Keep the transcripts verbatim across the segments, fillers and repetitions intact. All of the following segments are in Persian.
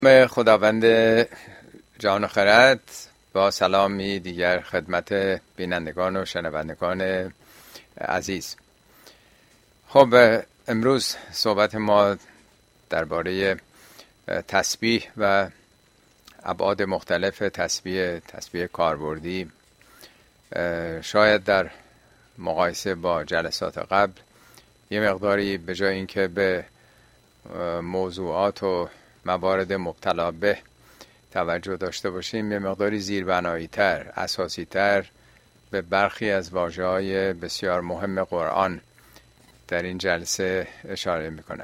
به خداوند جان و خرد، با سلامی دیگر خدمت بینندگان و شنوندگان عزیز. خب امروز صحبت ما درباره تسبیح و ابعاد مختلف تسبیح تسبیح کاربردی. شاید در مقایسه با جلسات قبل یه مقداری به جای اینکه به موضوعات و موارد مبتلا به توجه داشته باشیم، یه مقداری زیربنایی تر، اساسی تر به برخی از واژه‌های بسیار مهم قرآن در این جلسه اشاره میکنم.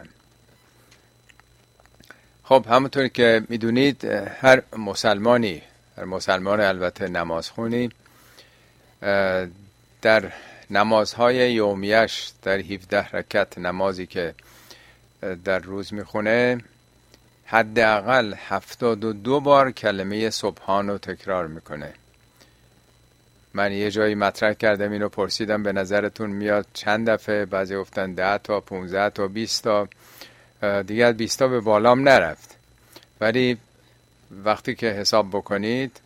خب همونطور که میدونید هر مسلمانی، هر مسلمان البته نمازخونی، در نمازهای یومیش، در هفده رکعت نمازی که در روز میخونه، حداقل هفتاد و دو بار کلمه سبحان رو تکرار میکنه. من یه جایی مطرح کردم، اینو پرسیدم به نظرتون میاد چند دفعه؟ بعضی گفتن ده تا، پونزده تا، بیست تا، دیگر بیست تا به بالام نرفت. ولی وقتی که حساب بکنید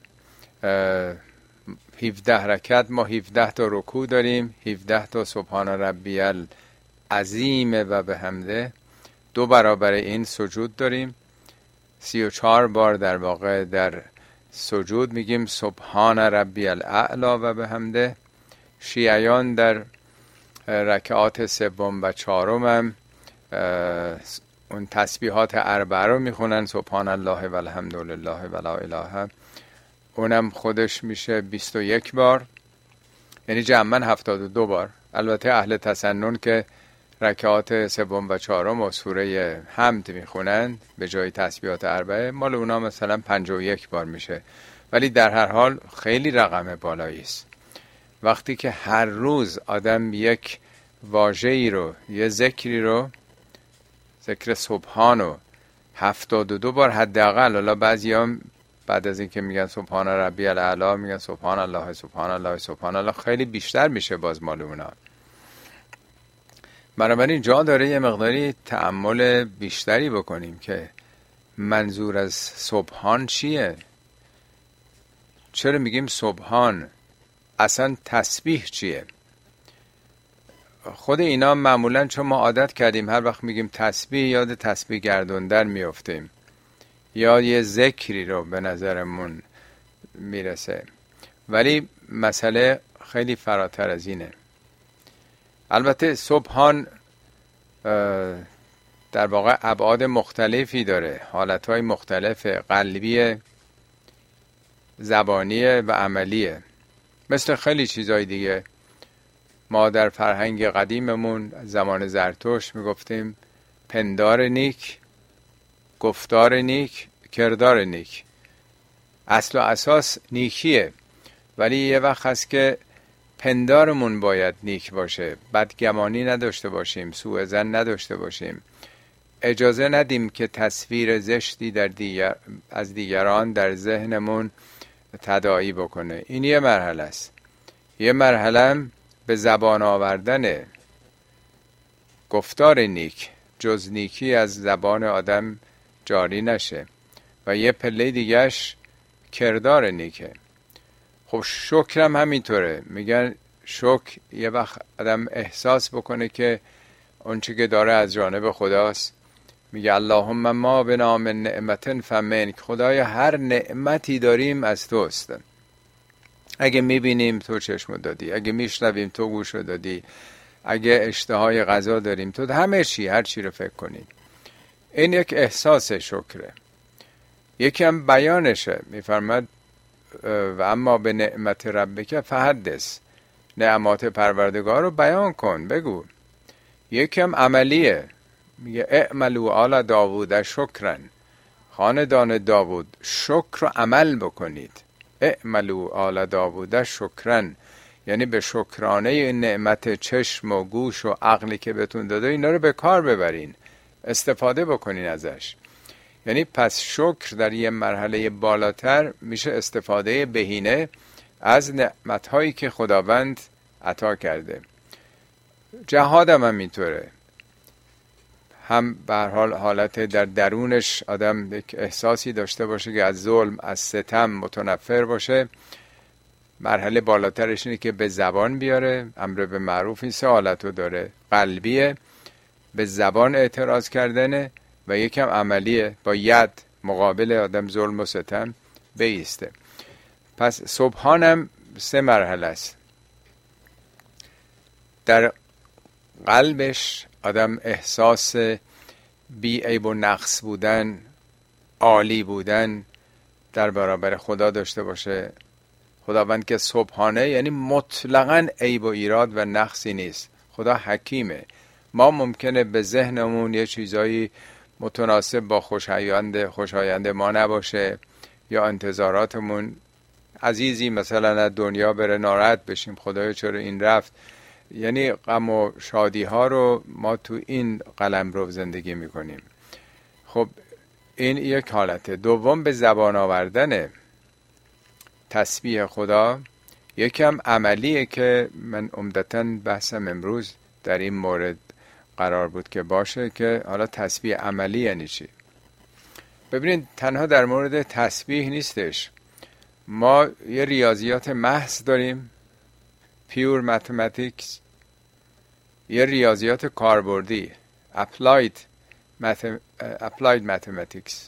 هفده رکعت ما هفده تا رکوع داریم، هفده تا سبحان ربی العظیم و بحمده، دو برابر این سجود داریم، سی و چهار بار در واقع در سجود میگیم سبحان ربی الاعلی و بحمده. شیعیان در رکعات سوم و چهارم هم اون تسبیحات اربعه رو میخونن، سبحان الله و الحمدلله و لا اله، اونم خودش میشه بیست و یک بار، یعنی جمعاً هفتاد و دو بار. البته اهل تسنن که رکعات سوم و چهارم و سوره حمد میخونن به جای تسبیحات اربعه، مال اونا مثلا پنجاه و یک بار میشه. ولی در هر حال خیلی رقم بالایی است. وقتی که هر روز آدم یک واژه‌ای رو، یه ذکری رو، ذکر سبحانو هفتاد و دو بار حداقل، حالا بعضیام بعد از این که میگن سبحان ربی الاعلی میگن سبحان الله سبحان الله سبحان الله، خیلی بیشتر میشه باز مال اونا. بنابراین جا داره یه مقداری تأمل بیشتری بکنیم که منظور از سبحان چیه؟ چرا میگیم سبحان؟ اصلا تسبیح چیه؟ خود اینا معمولا چون ما عادت کردیم هر وقت میگیم تسبیح یاد تسبیح گردوندن میافتیم، یا یه ذکری رو به نظرمون میرسه. ولی مسئله خیلی فراتر از اینه. البته سبحان در واقع ابعاد مختلفی داره، حالتهای مختلف، قلبی، زبانی و عملیه، مثل خیلی چیزای دیگه. ما در فرهنگ قدیممون زمان زرتشت میگفتیم پندار نیک، گفتار نیک، کردار نیک. اصل و اساس نیکیه، ولی یه وقت هست که پندارمون باید نیک باشه، بدگمانی نداشته باشیم، سوء ظن نداشته باشیم، اجازه ندیم که تصویر زشتی در دیگر از دیگران در ذهنمون تداعی بکنه. این یه مرحله است. یه مرحله به زبان آوردن گفتار نیک، جز نیکی از زبان آدم جاری نشه، و یه پله دیگهش کردار نیکه. خب شکرم همینطوره. میگن شکر یه وقت آدم احساس بکنه که اون چی که داره از جانب خداست. میگه اللهم ما بنا من نعمت فمنک، خدایا هر نعمتی داریم از توست. اگه میبینیم تو چشم دادی، اگه میشنویم تو گوش دادی، اگه اشتهای غذا داریم تو، همه چی، هر چی رو فکر کنیم. این یک احساس شکره. یکی هم بیانشه. میفرماد و اما به نعمت ربک فحدث، نعمات پروردگار رو بیان کن، بگو. یکی هم عملیه. میگه اعملوا آل داوود شکرن، خاندان داوود شکر و عمل بکنید. اعملوا آل داوود شکرن، یعنی به شکرانه این نعمت چشم و گوش و عقلی که بهتون داده اینا رو به کار ببرین، استفاده بکنین ازش. یعنی پس شکر در یه مرحله بالاتر میشه استفاده بهینه از نعمتهایی که خداوند عطا کرده. جهاد هم اینطوره. هم به هر حال حالت در درونش آدم یک احساسی داشته باشه که از ظلم، از ستم متنفر باشه. مرحله بالاترش اینه که به زبان بیاره. امر به معروف این سه حالتو داره: قلبیه، به زبان اعتراض کردنه، و یکم عملیه، با ید مقابل آدم ظلم و ستم بیسته. پس سبحانم سه مرحله است. در قلبش آدم احساس بی عیب و نقص بودن، عالی بودن در برابر خدا داشته باشه. خداوند که سبحانه یعنی مطلقاً عیب و ایراد و نقصی نیست. خدا حکیمه. ما ممکنه به ذهنمون یه چیزایی متناسب با خوشایند خوشایند ما نباشه، یا انتظاراتمون عزیزی مثلا از دنیا بره ناراحت بشیم، خدایا چرا این رفت. یعنی غم و شادی ها رو ما تو این قلمرو زندگی میکنیم. خب این یک حالته. دوم به زبان آوردن تسبیح خدا یکم عملیه که من عمدتاً بحثم امروز در این مورد قرار بود که باشه، که حالا تسبیح عملی یعنی چی. ببینید تنها در مورد تسبیح نیستش. ما یه ریاضیات محض داریم، پیور ماتماتیکس، یه ریاضیات کاربردی، اپلاید اپلاید ماتماتیکس.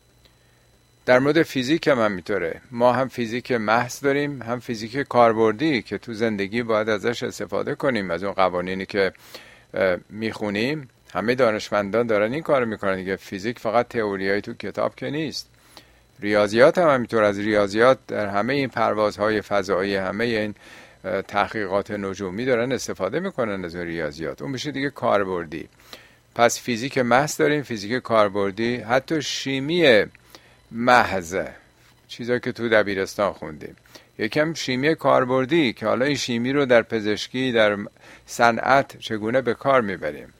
در مورد فیزیک هم همینطوره. ما هم فیزیک محض داریم، هم فیزیک کاربردی که تو زندگی باید ازش استفاده کنیم. از اون قوانینی که میخونیم همه دانشمندان دارن این کار میکنن دیگه. فیزیک فقط تئوریایی تو کتاب که نیست. ریاضیات هم همینطور. از ریاضیات در همه این پروازهای فضایی، همه این تحقیقات نجومی دارن استفاده میکنن از اون ریاضیات. اون میشه دیگه کاربردی. پس فیزیک محض داریم، فیزیک کاربردی، حتی شیمی محض، چیزایی که تو دبیرستان خوندیم. یکم شیمی کاربردی که حالا این شیمی رو در پزشکی، در صنعت چگونه به کار میبریم.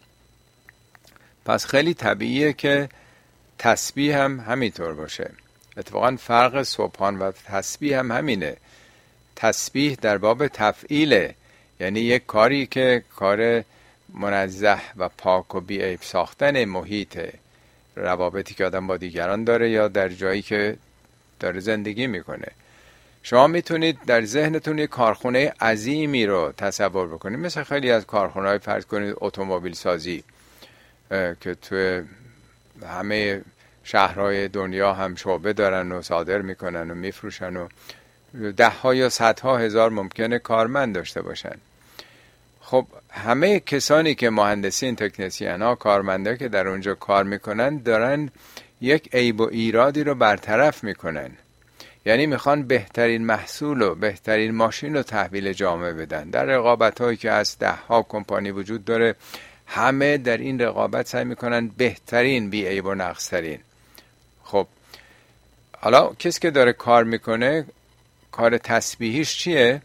پس خیلی طبیعیه که تسبیح هم همینطور باشه. اتفاقا فرق سبحان و تسبیح هم همینه. تسبیح در باب تفعیله، یعنی یک کاری که کار منزه و پاک و بی‌عیب ساختن محیط روابطی که آدم با دیگران داره یا در جایی که داره زندگی میکنه. شما میتونید در ذهنتون یک کارخونه عظیمی رو تصور بکنید، مثل خیلی از کارخونه‌های فرض کنید اتومبیل سازی که تو همه شهرهای دنیا هم شعبه دارن و صادر میکنن و میفروشن و ده ها یا صدها هزار ممکنه کارمند داشته باشن. خب همه کسانی که مهندسین، تکنسین ها، کارمنده که در اونجا کار میکنن دارن یک عیب و ایرادی رو برطرف میکنن. یعنی میخوان بهترین محصول و بهترین ماشین رو تحویل جامعه بدن. در رقابت هایی که از ده ها کمپانی وجود داره، همه در این رقابت سعی میکنن بهترین، بی عیب و نقص ترین. خب حالا کسی که داره کار میکنه، کار تسبیحیش چیه؟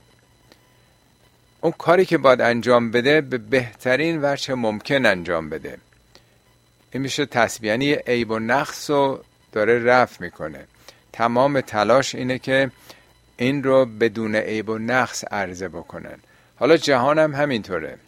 اون کاری که باید انجام بده به بهترین وجه ممکن انجام بده. این میشه تسبیح، یعنی عیب و نقص رو داره رفع میکنه. تمام تلاش اینه که این رو بدون عیب و نقص عرضه بکنن. حالا جهان هم همینطوره.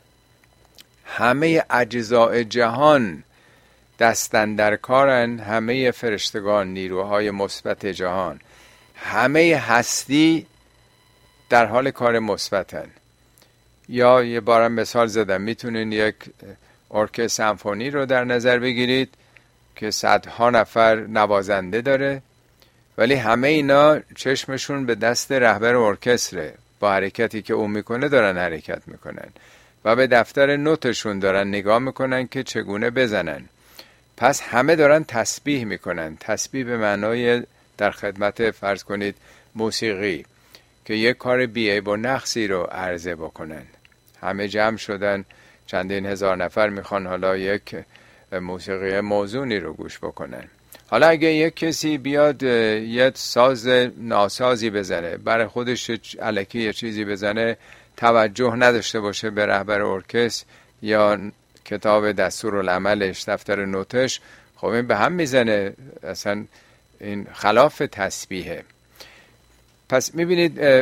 همه اجزاء جهان دستن در کارن، همه فرشتگان، نیروهای مثبت جهان، همه هستی در حال کار مثبتن. یا یه بارم مثال زدم، میتونین یک ارکستر سمفونی رو در نظر بگیرید که صدها نفر نوازنده داره، ولی همه اینا چشمشون به دست رهبر ارکستره. با حرکتی که اون میکنه دارن حرکت میکنن و به دفتر نوتشون دارن نگاه میکنن که چگونه بزنن. پس همه دارن تسبیح میکنن. تسبیح به معنای در خدمت فرض کنید موسیقی که یک کار بی‌عیب و نقصی رو عرضه بکنن. همه جمع شدن، چندین هزار نفر میخوان حالا یک موسیقی موزونی رو گوش بکنن. حالا اگه یک کسی بیاد یک ساز ناسازی بزنه، برای خودش الکی یه چیزی بزنه، توجه نداشته باشه به رهبر ارکستر یا کتاب دستورالعملش، دفتر نوتش، خب این به هم میزنه. اصلا این خلاف تسبیحه. پس میبینید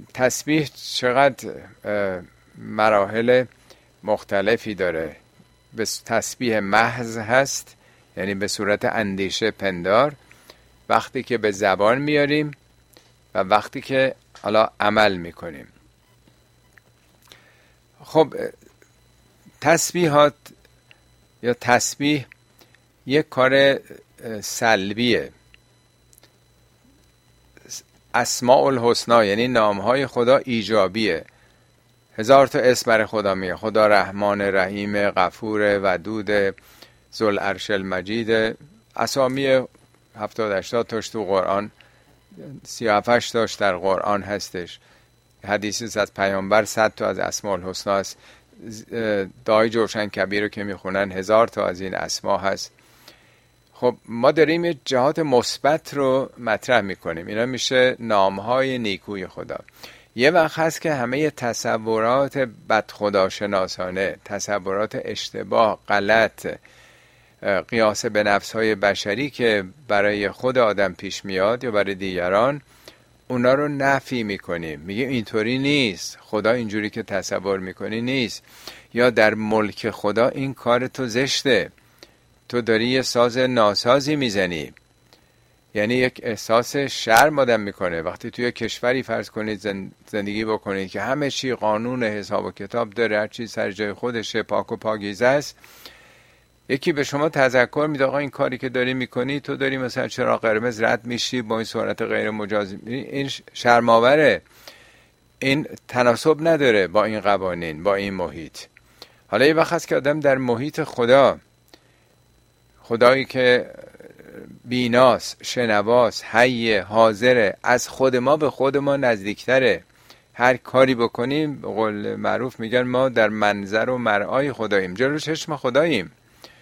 تسبیح چقدر مراحل مختلفی داره. به تسبیح محض هست، یعنی به صورت اندیشه پندار، وقتی که به زبان میاریم و وقتی که حالا عمل میکنیم. خب تسبیحات یا تسبیح یک کار سلبیه. اسماء الحسنا یعنی نامهای خدا ایجابیه. هزار تا اسم برای خدا میگه، خدا رحمان، رحیم، غفور، ودود، ذوالعرش المجید. اسامی هفتاد هشتاد تاش تو قرآن، سی و هفت تاش در قرآن هستش. حدیثی از پیامبر صد تا از اسماء الحسنا هست. دای جوشن کبیر رو که میخونن هزار تا از این اسما هست. خب ما داریم یه جهات مثبت رو مطرح میکنیم. اینا میشه نامهای نیکوی خدا. یه وقت هست که همه تصورات بد خداشناسانه، تصورات اشتباه، غلط، قیاس به نفسهای بشری که برای خود آدم پیش میاد یا برای دیگران، اونا رو نفی میکنیم. میگیم اینطوری نیست، خدا اینجوری که تصور میکنی نیست، یا در ملک خدا این کار تو زشته، تو داری یه ساز ناسازی میزنی. یعنی یک احساس شرم آدم میکنه وقتی توی کشوری فرض کنید زندگی بکنید که همه چی قانون حساب و کتاب داره، هر چیز سر جای خودشه، پاک و پاکیزه است. یکی به شما تذکر میده آقا این کاری که داری میکنی، تو داری مثلا چراغ قرمز رد میشی با این سرعت غیر مجاز، این شرم‌آوره، این تناسب نداره با این قوانین، با این محیط. حالا یه وقت هست که آدم در محیط خدا، خدایی که بیناس، شنواس، حی، حاضره، از خود ما به خود ما نزدیکتره. هر کاری بکنیم به قول معروف میگن ما در منظر و مرعای خداییم، جلو چشم خداییم.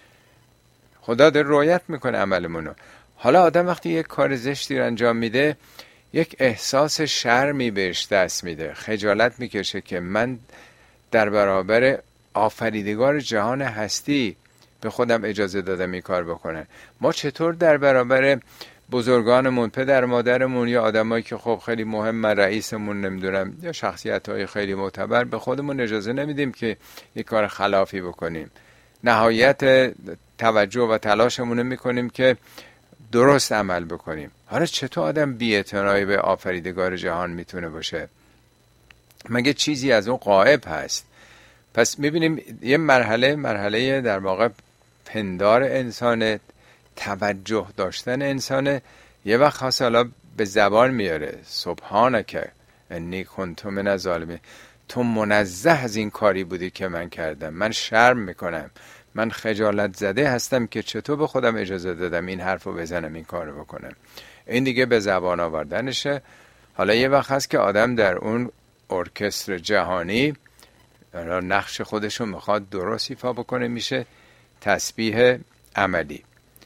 خدا داره رعایت میکنه عملمونو. حالا آدم وقتی یک کار زشتی رو انجام میده، یک احساس شرمی بهش دست میده، خجالت میکشه که من در برابر آفریدگار جهان هستی به خودم اجازه دادم این کار بکنن. ما چطور در برابر بزرگانمون، پدر مادرمون، یا آدمایی که خب خیلی مهم، رئیسمون، نمیدونم، یا شخصیت‌های خیلی معتبر، به خودمون اجازه نمیدیم که یک کار خلافی بکنیم. نهایت توجه و تلاشمون میکنیم که درست عمل بکنیم. حالا چطور آدم بی‌اعتنایی به آفریدگار جهان میتونه باشه؟ مگه چیزی از اون غائب هست؟ پس میبینیم یه مرحله مرحله در واقع پندار انسان، توجه داشتن انسان. یه وقت خاص حالا به زبان میاره سبحانک انی کنت من الظالمین، تو منزه از این کاری بودی که من کردم، من شرم میکنم، من خجالت زده هستم که چطور به خودم اجازه دادم این حرفو بزنم، این کارو بکنم. این دیگه به زبان آوردنشه. حالا یه وقت هست که آدم در اون ارکستر جهانی نقش خودشو میخواد درست ایفا بکنه، میشه تسبیح عملی.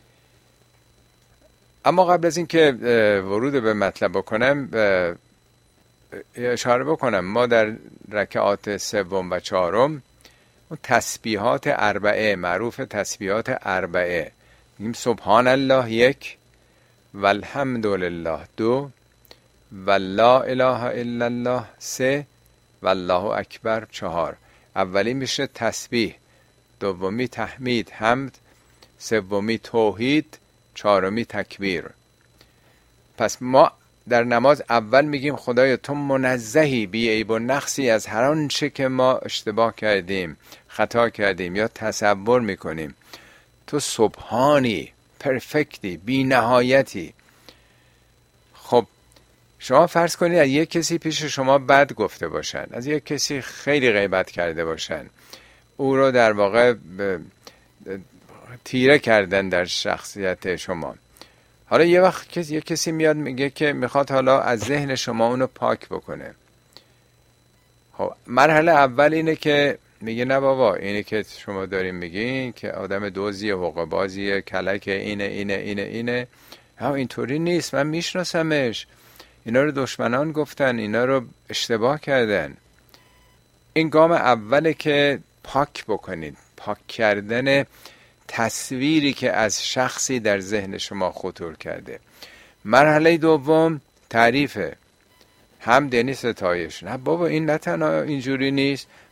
اما قبل از این که ورود به مطلب بکنم، اشاره بکنم ما در رکعات سوم و چهارم اون تسبیحات اربعه، معروف تسبیحات اربعه، میگیم سبحان الله یک، و الحمد لله دو، و لا اله الا الله سه، و الله اکبر چهار. اولی میشه تسبیح، دومی تحمید حمد، سومی توحید، چهارمی تکبیر. پس ما در نماز اول میگیم خدایا تو منزهی، بی عیب و نقصی از هر آنچه که ما اشتباه کردیم، خطا کردیم یا تصور میکنیم. تو سبحانی، پرفکتی، بی نهایتی. خب شما فرض کنید از یک کسی پیش شما بد گفته باشن، از یک کسی خیلی غیبت کرده باشن، او رو در واقع تیره کردن در شخصیت شما. حالا یه وقت کسی یک کسی میاد میگه که میخواد حالا از ذهن شما اونو پاک بکنه. خب مرحله اول اینه که میگه نه بابا، اینه که شما داریم میگین که آدم دوزیه، حقوق بازیه، کلک، اینه اینه اینه اینه. ها اینطوری نیست، من میشناسمش، اینا رو دشمنان گفتن، اینا رو اشتباه کردن. این گام اوله که پاک بکنید، پاک کردن تصویری که از شخصی در ذهن شما خطور کرده. مرحله دوم تعریفه، هم دنی ستایش. نه بابا این نه تنها اینجوری نیست،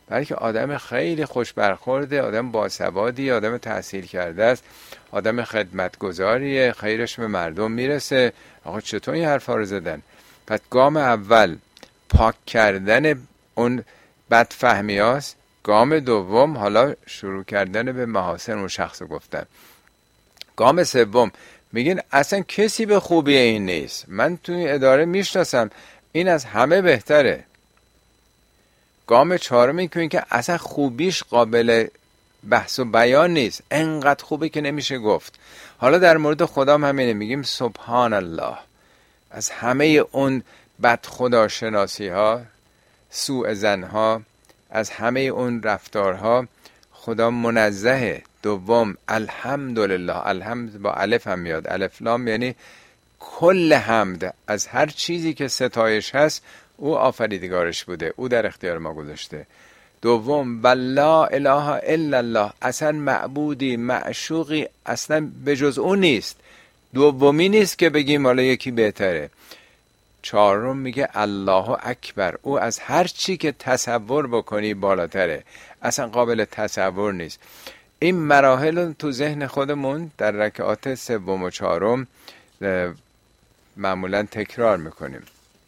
بلکه آدم خیلی خوش برخورده، آدم باسوادی، آدم تحصیل کرده است، آدم خدمتگزاریه، خیرش به مردم میرسه. آقا چطور این حرفا رو زدن؟ پس گام اول پاک کردن اون بدفهمی هاست. گام دوم حالا شروع کردن به محاسن اون شخص رو گفتن. گام سوم میگین اصلا کسی به خوبی این نیست، من توی اداره میشناسم، این از همه بهتره. گام چهارم این که اصلا خوبیش قابل بحث و بیان نیست، انقدر خوبه که نمیشه گفت. حالا در مورد خدا هم همینه، میگیم سبحان الله، از همه اون بد خداشناسی ها، سوء ظن ها، از همه اون رفتارها خدا منزهه. دوم الحمدلله، الحمد با الف هم میاد، الف لام یعنی کل حمد از هر چیزی که ستایش هست او آفریدگارش بوده، او در اختیار ما گذاشته. دوم لا اله الا الله، اصلا معبودی معشوقی اصلا به جز اون نیست، دومی نیست که بگیم حالا یکی بهتره. چهارم میگه الله اکبر، او از هر چی که تصور بکنی بالاتره، اصلا قابل تصور نیست. این مراحل تو ذهن خودمون در رکعات سوم و چهارم معمولا تکرار میکنیم.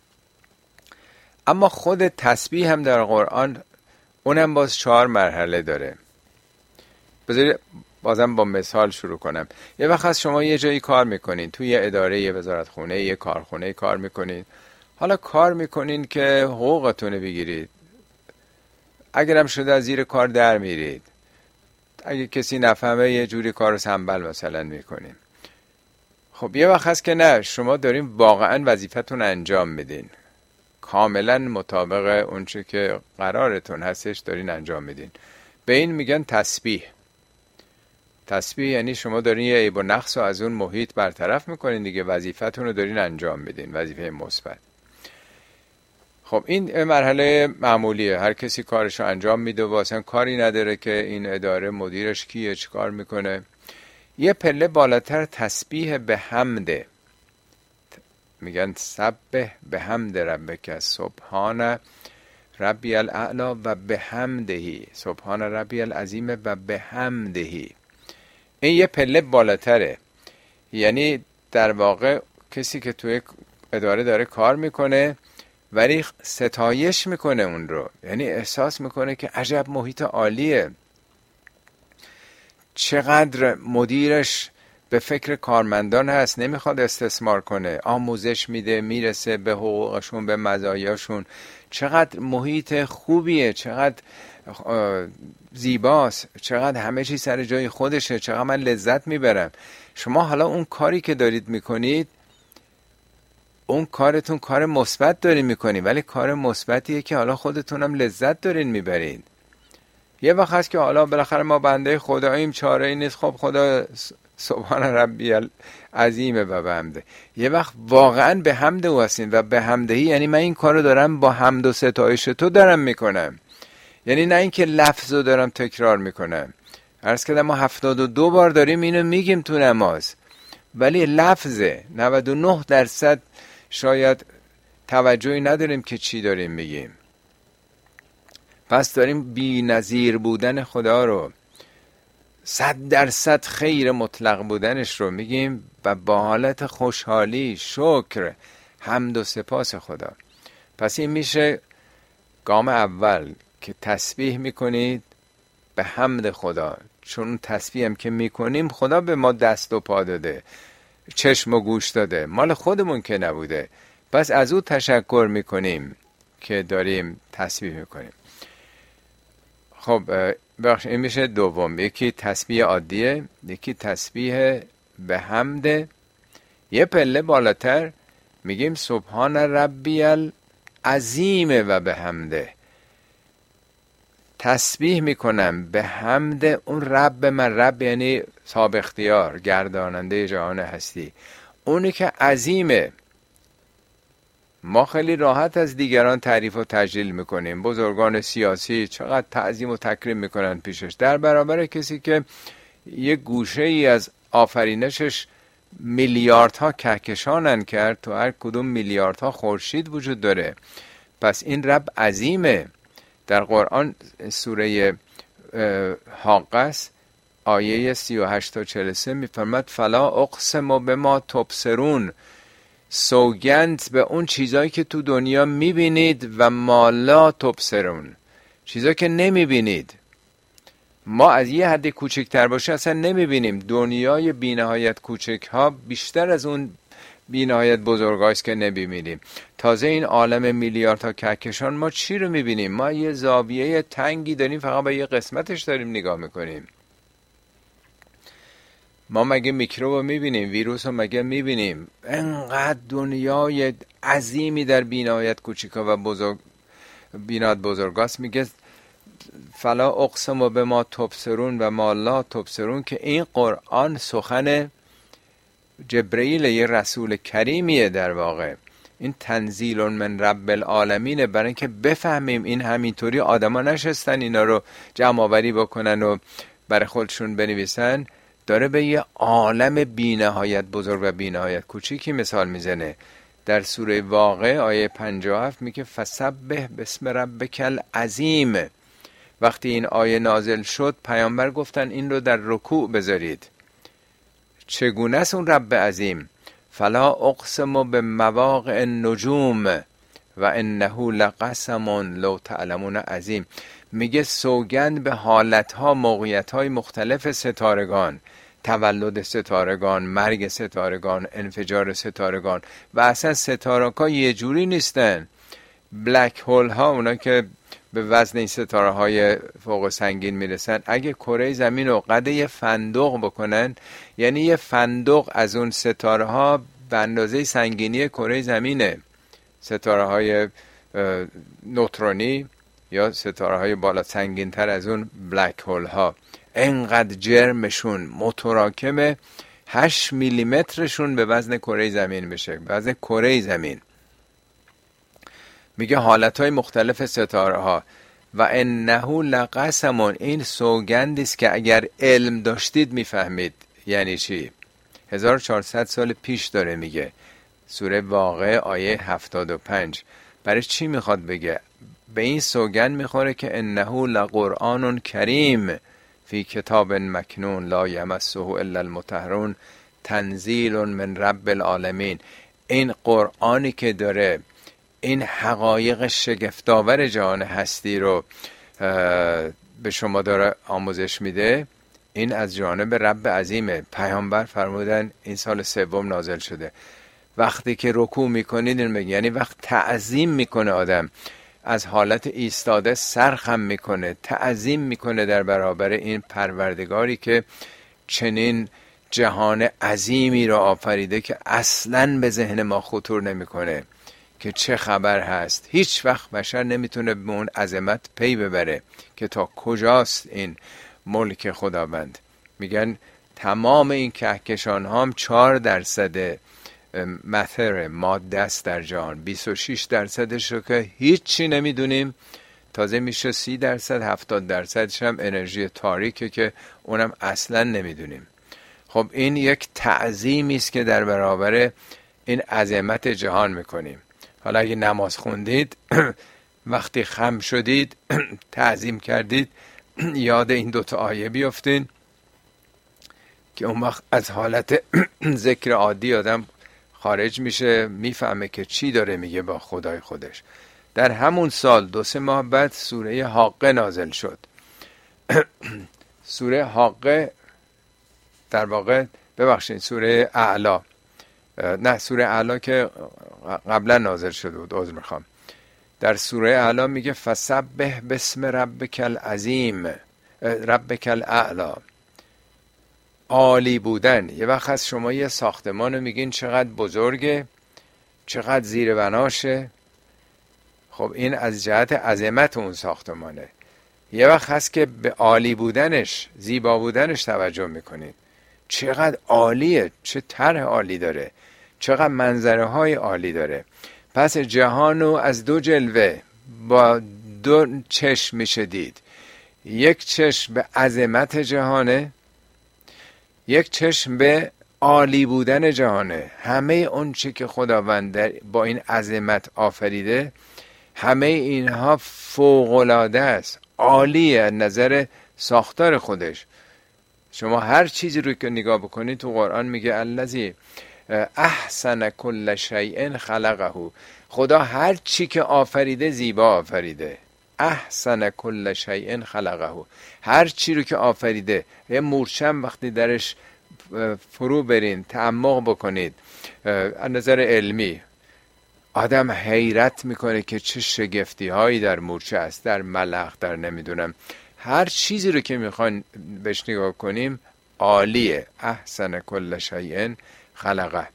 اما خود تسبیح هم در قرآن اونم باز چهار مرحله داره. بذارید بازم با مثال شروع کنم. یه وقت از شما یه جایی کار میکنین، توی یه اداره، یه وزارتخونه، یه کارخونه کار میکنین. حالا کار میکنین که حقوقتون بگیرید، اگرم شده از زیر کار در میرید، اگه کسی نفهمه یه جوری کارو سنبل مثلا میکنین. خب یه وقت هست که نه، شما دارین واقعا وظیفتون انجام میدین، کاملا مطابق اونچه که قرارتون هستش دارین انجام میدین. به این میگن تسبیح. تسبیح یعنی شما دارین یه عیب و نقص رو از اون محیط برطرف میکنین دیگه، وظیفتون رو دارین انجام میدین، وظیفه مثبت. خب این مرحله معمولیه، هر کسی کارش رو انجام میده و اصلا کاری نداره که این اداره مدیرش کیه، چی کار میکنه. یه پله بالاتر تسبیح به حمده، میگن سبح به حمد ربک سبحان ربی الاعلی و به حمدهی، سبحان ربی العظیم و به حمدهی. این یه پله بالاتره، یعنی در واقع کسی که توی اداره داره کار میکنه ولی ستایش میکنه اون رو، یعنی احساس میکنه که عجب محیط عالیه، چقدر مدیرش به فکر کارمندان هست، نمیخواد استثمار کنه، آموزش میده، میرسه به حقوقشون، به مزایاشون، چقدر محیط خوبیه، چقدر زیباست، چقدر همه چی سر جای خودشه، چقدر من لذت میبرم. شما حالا اون کاری که دارید میکنید، اون کارتون کار مثبت دارین میکنید، ولی کار مثبتیه که حالا خودتونم لذت دارین میبرید. یه وقت هست که حالا بالاخره ما بنده خداییم، چاره ای نیست، خب خدا سبحان ربی العظیم و بحمده. یه وقت واقعا به حمد او هستین و به حمدهی یعنی من این کارو دارم با حمد و ستایش تو دارم میکنم، یعنی نه اینکه لفظو دارم تکرار میکنم. عرض کردم ما هفتاد و دو بار داریم اینو میگیم تو نماز، ولی لفظه نود و نه درصد شاید توجهی نداریم که چی داریم میگیم. پس داریم بی نظیر بودن خدا رو، صد درصد خیر مطلق بودنش رو میگیم و با حالت خوشحالی، شکر، حمد و سپاس خدا. پس این میشه گام اول که تسبیح میکنید به حمد خدا، چون تسبیح هم که میکنیم خدا به ما دست و پا داده، چشم و گوش داده، مال خودمون که نبوده. پس از او تشکر میکنیم که داریم تسبیح میکنیم. خب بخش این میشه دوم. یکی تسبیح عادیه، یکی تسبیح به حمد. یه پله بالاتر میگیم سبحان ربی العظیم و به حمده. تسبیح میکنم به حمد اون رب من، رب یعنی صاحب اختیار، گرداننده جهان هستی، اونی که عظیمه. ما خیلی راحت از دیگران تعریف و تجلیل میکنیم، بزرگان سیاسی چقدر تعظیم و تکریم میکنن پیشش، در برابر کسی که یه گوشه ای از آفرینشش میلیاردها کهکشانن کرد، تو هر کدوم میلیاردها خورشید وجود داره. پس این رب عظیمه. در قرآن سوره حاقه است، آیه سی و هشت تا چهل و سه میفرماد فلا اقسم بما تبصرون، سوگند به اون چیزایی که تو دنیا میبینید و ما لا تبصرون، چیزایی که نمیبینید. ما از یه حد کوچکتر باشه اصلا نمیبینیم. دنیای بی‌نهایت کوچک ها بیشتر از اون بی‌نهایت بزرگاست که نمیبینیم. تازه این عالم میلیاردها کهکشان ما چی رو میبینیم؟ ما یه زاویه تنگی داریم، فقط به یه قسمتش داریم نگاه میکنیم. ما مگه میکروب رو میبینیم؟ ویروس رو مگه میبینیم؟ انقدر دنیای عظیمی در بی‌نهایت کوچیکا و بزرگ بی‌نهایت بزرگاست. میگه فلا اقسم به ما تبصرون و ما لا تبصرون، که این قرآن سخن جبرئیل، یه رسول کریمیه در واقع. این تنزیل من رب العالمینه، برای اینکه بفهمیم این همینطوری آدما نشستن اینا رو جمع آوری بکنن و برای خودشون بنویسن. داره به یه عالم بی‌نهایت بزرگ و بی‌نهایت کوچیکی مثال میزنه. در سوره واقعه آیه پنجاه و هفت میگه فسبح باسم ربک العظیم. وقتی این آیه نازل شد پیامبر گفتن این رو در رکوع بذارید. چگونه است اون رب عظیم؟ فلا اقسم به مواقع النجوم و انه لقسم لو تعلمون عظیم. میگه سوگند به حالتها، موقعیتهای مختلف ستارگان، تولد ستارگان، مرگ ستارگان، انفجار ستارگان. و اصلا ستارگان یه جوری نیستن. بلک هول ها، اونا که به وزن این ستاره های فوق سنگین میرسن، اگه کره زمین رو قد یه فندق بکنن، یعنی یه فندق از اون ستاره ها به اندازه سنگینی کره زمینه. ستاره های نوترونی یا ستاره های بالا سنگین تر از اون بلک هول ها، انقدر جرمشون متراکمه، هشت میلیمترشون به وزن کره زمین میشه، وزن کره زمین. میگه حالتهای مختلف ستاره ها و انه لقسم، این سوگندی است که اگر علم داشتید میفهمید یعنی چی. هزار و چهارصد سال پیش داره میگه، سوره واقعه آیه هفتاد و پنج. برای چی میخواد بگه؟ به این سوگند میخوره که انه لقرآن کریم فی کتاب مکنون لا یمسه الا المطهرون تنزیل من رب العالمین. این قرآنی که داره این حقایق شگفت‌آور جهان هستی رو به شما داره آموزش میده، این از جانب رب عظیمه. پیامبر فرمودن این سال سوم نازل شده. وقتی که رکوع میکنید، یعنی وقت تعظیم میکنه آدم، از حالت ایستاده سرخم میکنه، تعظیم میکنه در برابر این پروردگاری که چنین جهان عظیمی رو آفریده که اصلاً به ذهن ما خطور نمیکنه که چه خبر هست. هیچ وقت بشر نمیتونه به اون عظمت پی ببره که تا کجاست این ملک خداوند. میگن تمام این کهکشان ها هم چهار درصد ماتر، ماده است در جهان، بیست و شش درصدش رو که هیچی نمیدونیم، تازه میشه سی درصد، هفتاد درصدش هم انرژی تاریکه که اونم اصلا نمیدونیم. خب این یک تعظیمی است که در برابر این عظمت جهان میکنیم. حالا اگه نماز خوندید وقتی خم شدید تعظیم کردید، یاد این دوتا آیه بیافتین که اون وقت از حالت ذکر عادی آدم خارج میشه، میفهمه که چی داره میگه با خدای خودش. در همون سال دو سه ماه بعد سوره حاقه نازل شد. سوره حاقه در واقع ببخشید سوره اعلا، نه سوره اعلا که قبلا نازل شده بود، عذر میخوام. در سوره اعلا میگه فسبح باسم ربک العظیم ربک الاعلا، عالی بودن. یه وقت از شما یه ساختمانو میگین چقدر بزرگه، چقدر زیر بناشه، خب این از جهت عظمت اون ساختمانه. یه وقت هست که به عالی بودنش، زیبا بودنش توجه میکنید، چقدر عالیه، چه طرح عالی داره، چقدر منظره های عالی داره. پس جهانو از دو جلوه با دو چشم میشه دید. یک چشم به عظمت جهانه، یک چشم به عالی بودن جهانه. همه اون چی که خداوند با این عظمت آفریده همه اینها فوق‌العاده است، عالیه از نظر ساختار خودش. شما هر چیزی رو که نگاه بکنید تو قرآن میگه الذی احسن کل شیء خلقه. خدا هر چی که آفریده زیبا آفریده. احسن کل شیء خلقه، هر چی رو که آفریده. یه مورچم وقتی درش فرو برین تعمق بکنید از نظر علمی، آدم حیرت میکنه که چه شگفتی هایی در مورچه است، در ملخ، در نمیدونم هر چیزی رو که میخواین بهش نگاه کنیم عالیه. احسن کل شیء خلقه.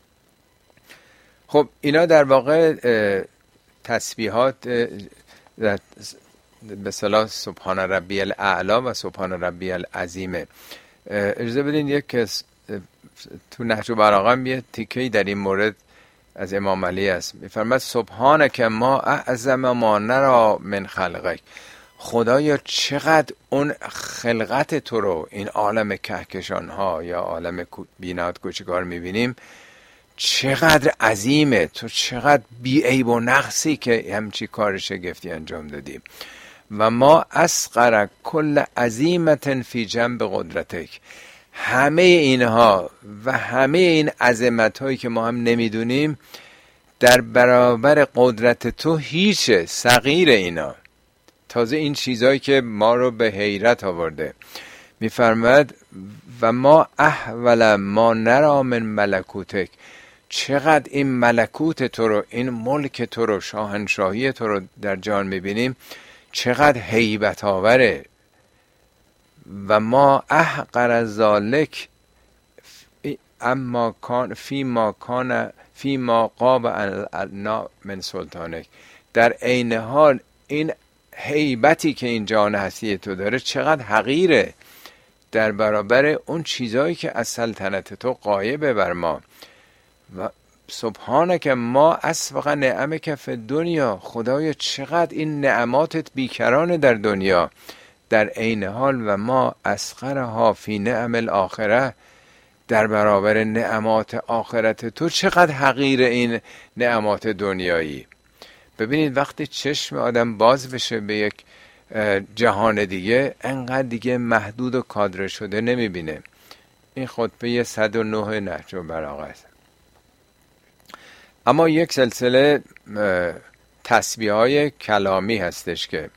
خب اینا در واقع تسبیحات به اصطلاح سبحان ربی الاعلی و سبحان ربی العظیمه. اجازه بدین یک کس تو نهج البلاغه یه تیکه‌ای در این مورد از امام علی است. میفرماد سبحانک ما اعظم ما نرا من خلقک. خدایا چقدر اون خلقت تو رو، این عالم کهکشان ها یا عالم بینات کوچکار میبینیم، چقدر عظیمه، تو چقدر بی عیب و نقصی که همچی کار شگفتی انجام دادیم. و ما اصغر کل عظیمت فی جنب قدرتک. همه اینها و همه این عظمت هایی که ما هم نمیدونیم در برابر قدرت تو هیچه، صغیر اینا. تازه این چیزهایی که ما رو به حیرت آورده. میفرماد و ما احول ما نرا من ملکوتک. چقدر این ملکوت تو رو، این ملک تو رو، شاهنشاهی تو رو در جان میبینیم، چقدر هیبت آوره. و ما احقر ذالک اما کان فی ما کان فی ما قاب عنا من سلطانک. در عین حال این هیبتی که این جان هستی تو داره چقدر حقیره در برابر اون چیزایی که از سلطنت تو غایبه بر ما. و سبحانک ما اسبق نعمک فی دنیا. خدایا چقدر این نعماتت بیکرانه در دنیا، در عین حال و ما اسخرها فی نعم الاخره. در برابر نعمات آخرت تو چقدر حقیر این نعمات دنیایی. ببینید وقتی چشم آدم باز بشه به یک جهان دیگه، انقدر دیگه محدود و کادر شده نمیبینه. این خطبه صد و نه نهج البلاغه است. اما یک سلسله تسبیح‌های کلامی هستش که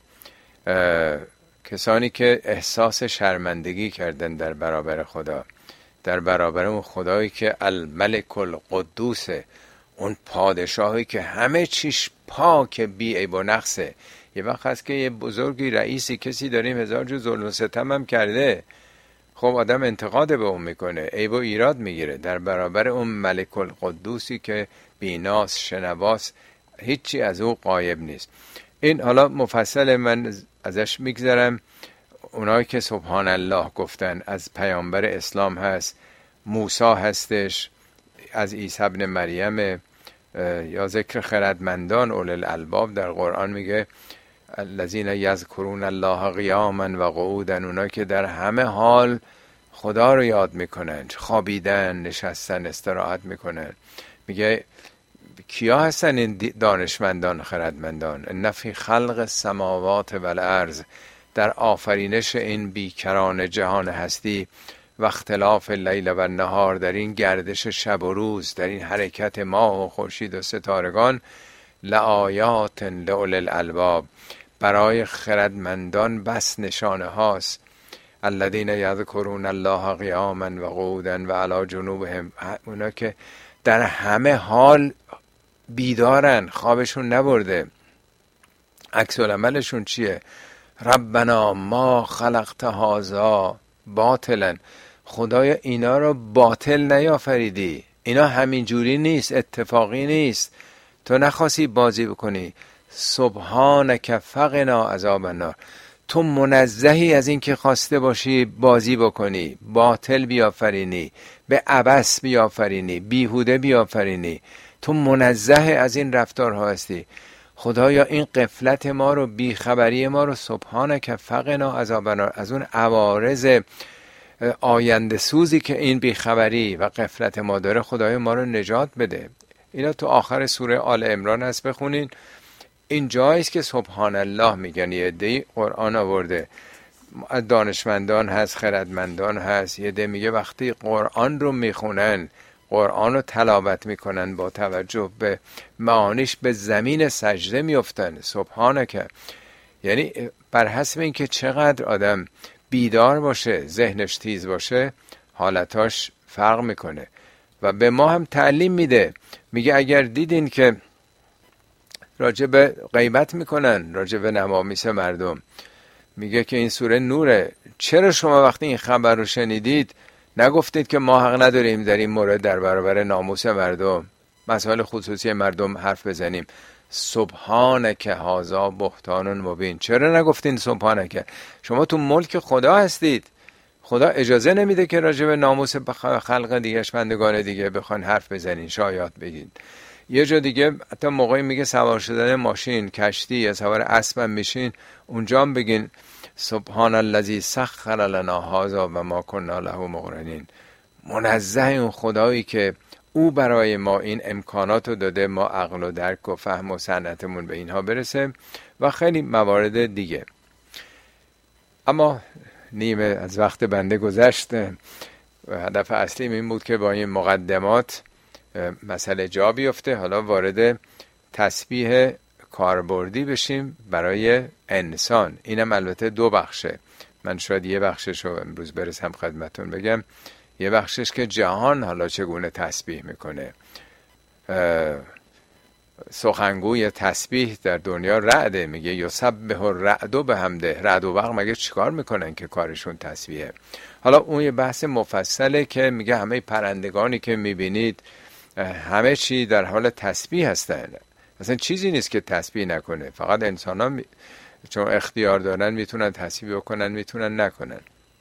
کسانی که احساس شرمندگی کردن در برابر خدا، در برابر اون خدایی که الملک القدوسه، اون پادشاهی که همه چیش پاک بی عیب و نقصه. یه وقت هست که یه بزرگی رئیسی کسی داریم هزار جو ظلم و ستم هم کرده، خب آدم انتقاد به اون میکنه، عیب و ایراد میگیره در برابر اون ملک القدوسی که بیناس، شنواس، هیچی از او غایب نیست. این حالا مفصل من ازش میگذرم. اونایی که سبحان الله گفتن از پیامبر اسلام هست، موسی هستش، از عیسی ابن مریم، یا ذکر خردمندان اول الالباب در قرآن میگه الذین یذکرون الله قیاما و قعودا. اونایی که در همه حال خدا رو یاد میکنن، خوابیدن، نشستن، استراحت میکنن. میگه کیا هستن این دانشمندان خردمندان؟ ان فی خلق السماوات والارض. در آفرینش این بیکران جهان هستی و اختلاف لیل و نهار، در این گردش شب و روز، در این حرکت ماه و خورشید و ستارگان، لآیات لأولی الالباب. برای خردمندان بس نشانه هاست. الذین یذکرون الله قیاما و قعودا و علی جنوبهم. اونا که در همه حال بیدارن، خوابشون نبرده. عکس العملشون چیه؟ ربنا ما خلقت هذا باطلا. خدایا اینا رو باطل نیافریدی، اینا همین جوری نیست، اتفاقی نیست، تو نخواستی بازی بکنی. سبحانک فقنا عذاب النار. تو منزهی از این که خواسته باشی بازی بکنی، باطل بیافرینی، به عبث بیافرینی، بیهوده بیافرینی. تو منزه از این رفتارها هستی. خدایا این غفلت ما رو، بیخبری ما رو، سبحانک فقنا عذاب النار، از اون عوارض آینده سوزی که این بیخبری و غفلت ما داره، خدایا ما رو نجات بده. اینا تو آخر سوره آل عمران هست، بخونین. این جاییست که سبحان الله میگن. یه عده‌ای قرآن آورده، از دانشمندان هست، خردمندان هست، یه عده میگه وقتی قرآن رو میخونن، قرآن رو تلاوت میکنن، با توجه به معانیش به زمین سجده میفتن. سبحانکه، یعنی بر حسب اینکه چقدر آدم بیدار باشه، ذهنش تیز باشه، حالتاش فرق میکنه. و به ما هم تعلیم میده، میگه اگر دیدین که راجع به غیبت میکنن، راجع به نمامیس مردم، میگه که این سوره نوره، چرا شما وقتی این خبر رو شنیدید نگفتید که ما حق نداریم در این مورد در برابر ناموس مردم، مسائل خصوصی مردم حرف بزنیم؟ سبحانک هذا بهتان مبین. چرا نگفتین سبحانک؟ شما تو ملک خدا هستید، خدا اجازه نمیده که راجع به ناموس خلق دیگه، بندگان دیگه بخوان حرف بزنین، شایعات بگین. یه جا دیگه حتی موقعی میگه سوار شدن ماشین، کشتی یا سوار اسب میشین، اونجا هم بگین سبحان الذی سخر لنا هذا و ما کنا له مقرنین. منزه اون خدایی که او برای ما این امکانات رو داده، ما عقل و درک و فهم و صنعتمون به اینها برسه و خیلی موارد دیگه. اما نیمه از وقت بنده گذشت. هدف اصلی این بود که با این مقدمات مسئله جا بیفته. حالا وارد تسبیح کاربردی بشیم برای انسان. اینم البته دو بخشه، من شاید یه بخشش رو امروز برسم خدمتون بگم. یه بخشش که جهان حالا چگونه تسبیح میکنه. سخنگوی تسبیح در دنیا رعده، میگه یسبح الرعد بحمده. رعد و برق مگه چیکار میکنن که کارشون تسبیحه؟ حالا اون یه بحث مفصله که میگه همه پرندگانی که میبینید همه چی در حال تسبیح هستن، اصلا چیزی نیست که تسبیح نکنه. فقط انسان ها می... چون اختیار دارن میتونن تسبیح بکنن، میتونن نکنن.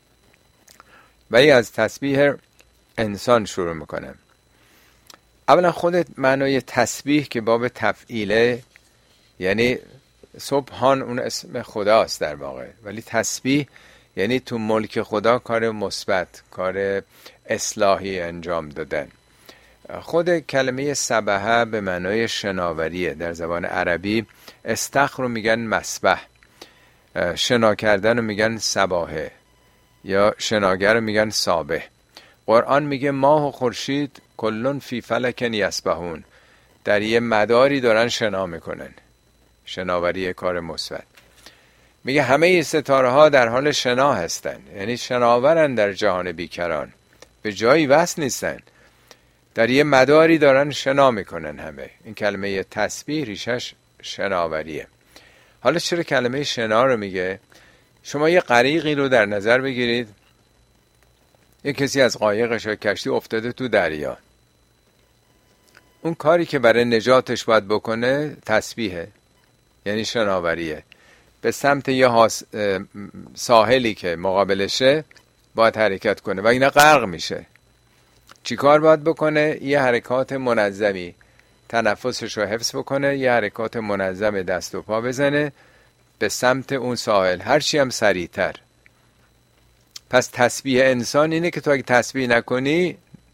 ولی از تسبیح انسان شروع میکنم. اولا خودت معنای تسبیح که باب تفعیله، یعنی سبحان اون اسم خداست در واقع، ولی تسبیح یعنی تو ملک خدا کار مثبت، کار اصلاحی انجام دادن. خود کلمه سبحه به معنای شناوریه. در زبان عربی استخر رو میگن مسبح، شنا کردن رو میگن سباحه، یا شناگر رو میگن سابح. قرآن میگه ماه و خورشید کلون فی فلک یسبحون، در یه مداری دارن شنا میکنن. شناوری کار مثبت. میگه همه ستاره ها در حال شنا هستن، یعنی شناورن در جهان بیکران، به جایی وصل نیستن، در یه مداری دارن شنا میکنن همه. این کلمه تسبیح ریشش شناوریه. حالا چرا کلمه شنا رو میگه؟ شما یه غریقی رو در نظر بگیرید، یه کسی از قایقش و کشتی افتاده تو دریا. اون کاری که برای نجاتش باید بکنه تسبیحه، یعنی شناوریه. به سمت یه حاس... ساحلی که مقابلشه باید حرکت کنه و اینا غرق میشه. چی کار باید بکنه؟ یه حرکات منظمی، تنفسش رو حفظ بکنه، یه حرکات منظم دست و پا بزنه به سمت اون ساحل، هرچی هم سریعتر. پس تسبیح انسان اینه که تو اگه تسبیح نکنی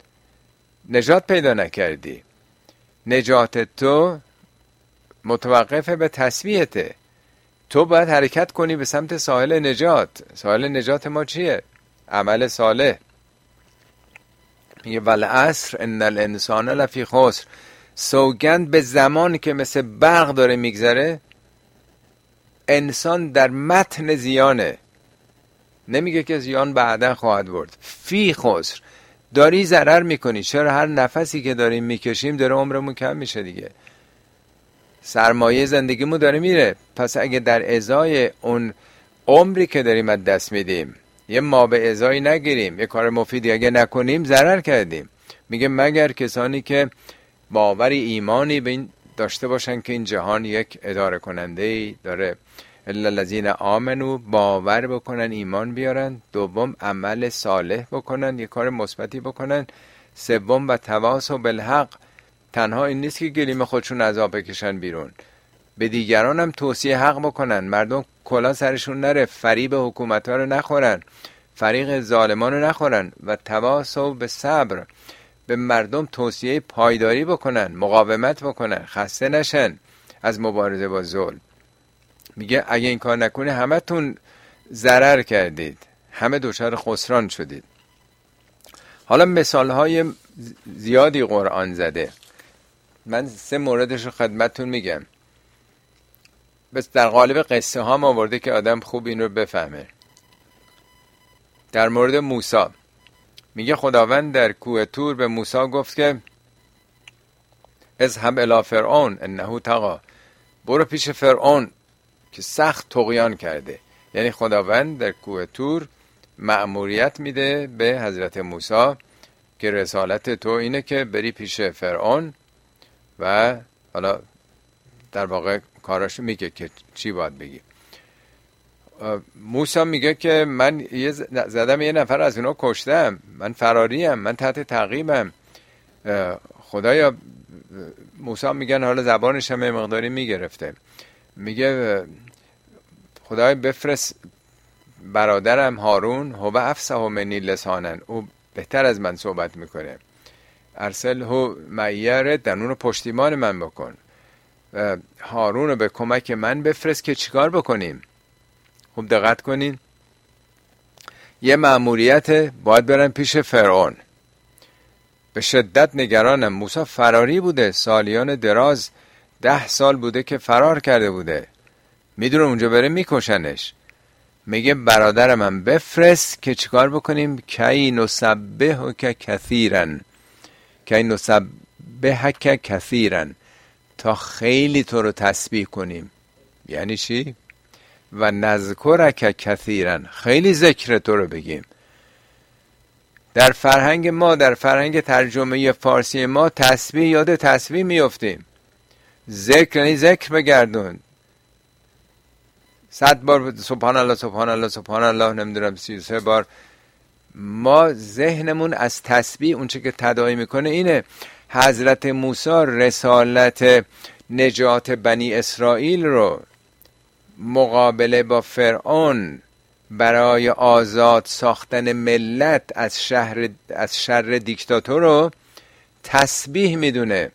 نجات پیدا نکردی. نجات تو متوقفه به تسبیحته. تو باید حرکت کنی به سمت ساحل نجات. ساحل نجات ما چیه؟ عمل صالح. میگه والعصر ان الانسان لفی خسر. سوگند به زمان که مثل برق داره میگذره، انسان در متن زیانه. نمیگه که زیان بعدا خواهد برد. فی خسر، داری ضرر میکنی. چرا؟ هر نفسی که داریم میکشیم داره عمرمون کم میشه دیگه، سرمایه زندگیمون داره میره. پس اگه در ازای اون عمری که داریم از دست میدیم یه ما به ازایی نگیریم، یه کار مفیدی اگه نکنیم، ضرر کردیم. میگه مگر کسانی که باوری ایمانی به این داشته باشن که این جهان یک اداره کننده‌ای داره. الا الذین آمنو، باور بکنن، ایمان بیارن. دوم عمل صالح بکنن، یه کار مثبتی بکنن. سوم و تواصوا بالحق، تنها این نیست که گلیم خودشون عذاب بکشن بیرون، به دیگران هم توصیه حق بکنن. مردم کلا سرشون نره، فریب حکومت ها رو نخورن، فریق ظالمان رو نخورن. و تواصوا بالصبر، به مردم توصیه پایداری بکنن، مقاومت بکنن، خسته نشن، از مبارزه با ظلم. میگه اگه این کار نکنه همه تون ضرر کردید، همه دچار خسران شدید. حالا مثال های زیادی قرآن زده، من سه موردش رو خدمتتون میگم، بس در قالب قصه ها آورده که آدم خوب این رو بفهمه. در مورد موسی میگه خداوند در کوه طور به موسی گفت که اذهب الی فرعون انه طغی، برو پیش فرعون که سخت طغیان کرده. یعنی خداوند در کوه طور مأموریت میده به حضرت موسی که رسالت تو اینه که بری پیش فرعون و حالا در واقع کاراشو میگه که چی باید بگی. موسی میگه که من یه زدم یه نفر از اونا کشتم، من فراریم، من تحت تعقیبم. خدایا، موسی میگن حالا زبانش هم مقداری میگرفته، میگه خدای بفرست برادرم هارون، هو افصح منی لسانا، او بهتر از من صحبت میکنه، ارسله معی ردن، اون رو پشتیبان من بکن، هارون رو به کمک من بفرست که چیکار بکنیم. خوب دقت کنین، یه مأموریت، باید برن پیش فرعون. به شدت نگرانم. موسی فراری بوده، سالیان دراز، ده سال بوده که فرار کرده بوده، میدونه اونجا بره میکشنش. میگه برادرم هم بفرست که چیکار بکنیم، کی نسبحک کثیرا، کی نسبحک کثیرا، تا خیلی تو رو تسبیح کنیم. یعنی چی؟ و نذکرک کثیرا، خیلی ذکر تو رو بگیم. در فرهنگ ما، در فرهنگ ترجمه فارسی ما، تسبیح یاد تسبیح میافتیم. ذکر یعنی ذکر بگردون، صد بار سبحان الله سبحان الله سبحان الله، نمیدونم سی و سه بار. ما ذهنمون از تسبیح اون چه که تداعی میکنه اینه. حضرت موسی رسالت نجات بنی اسرائیل رو مقابله با فرعون برای آزاد ساختن ملت از شهر از شر دیکتاتور رو تسبیح میدونه.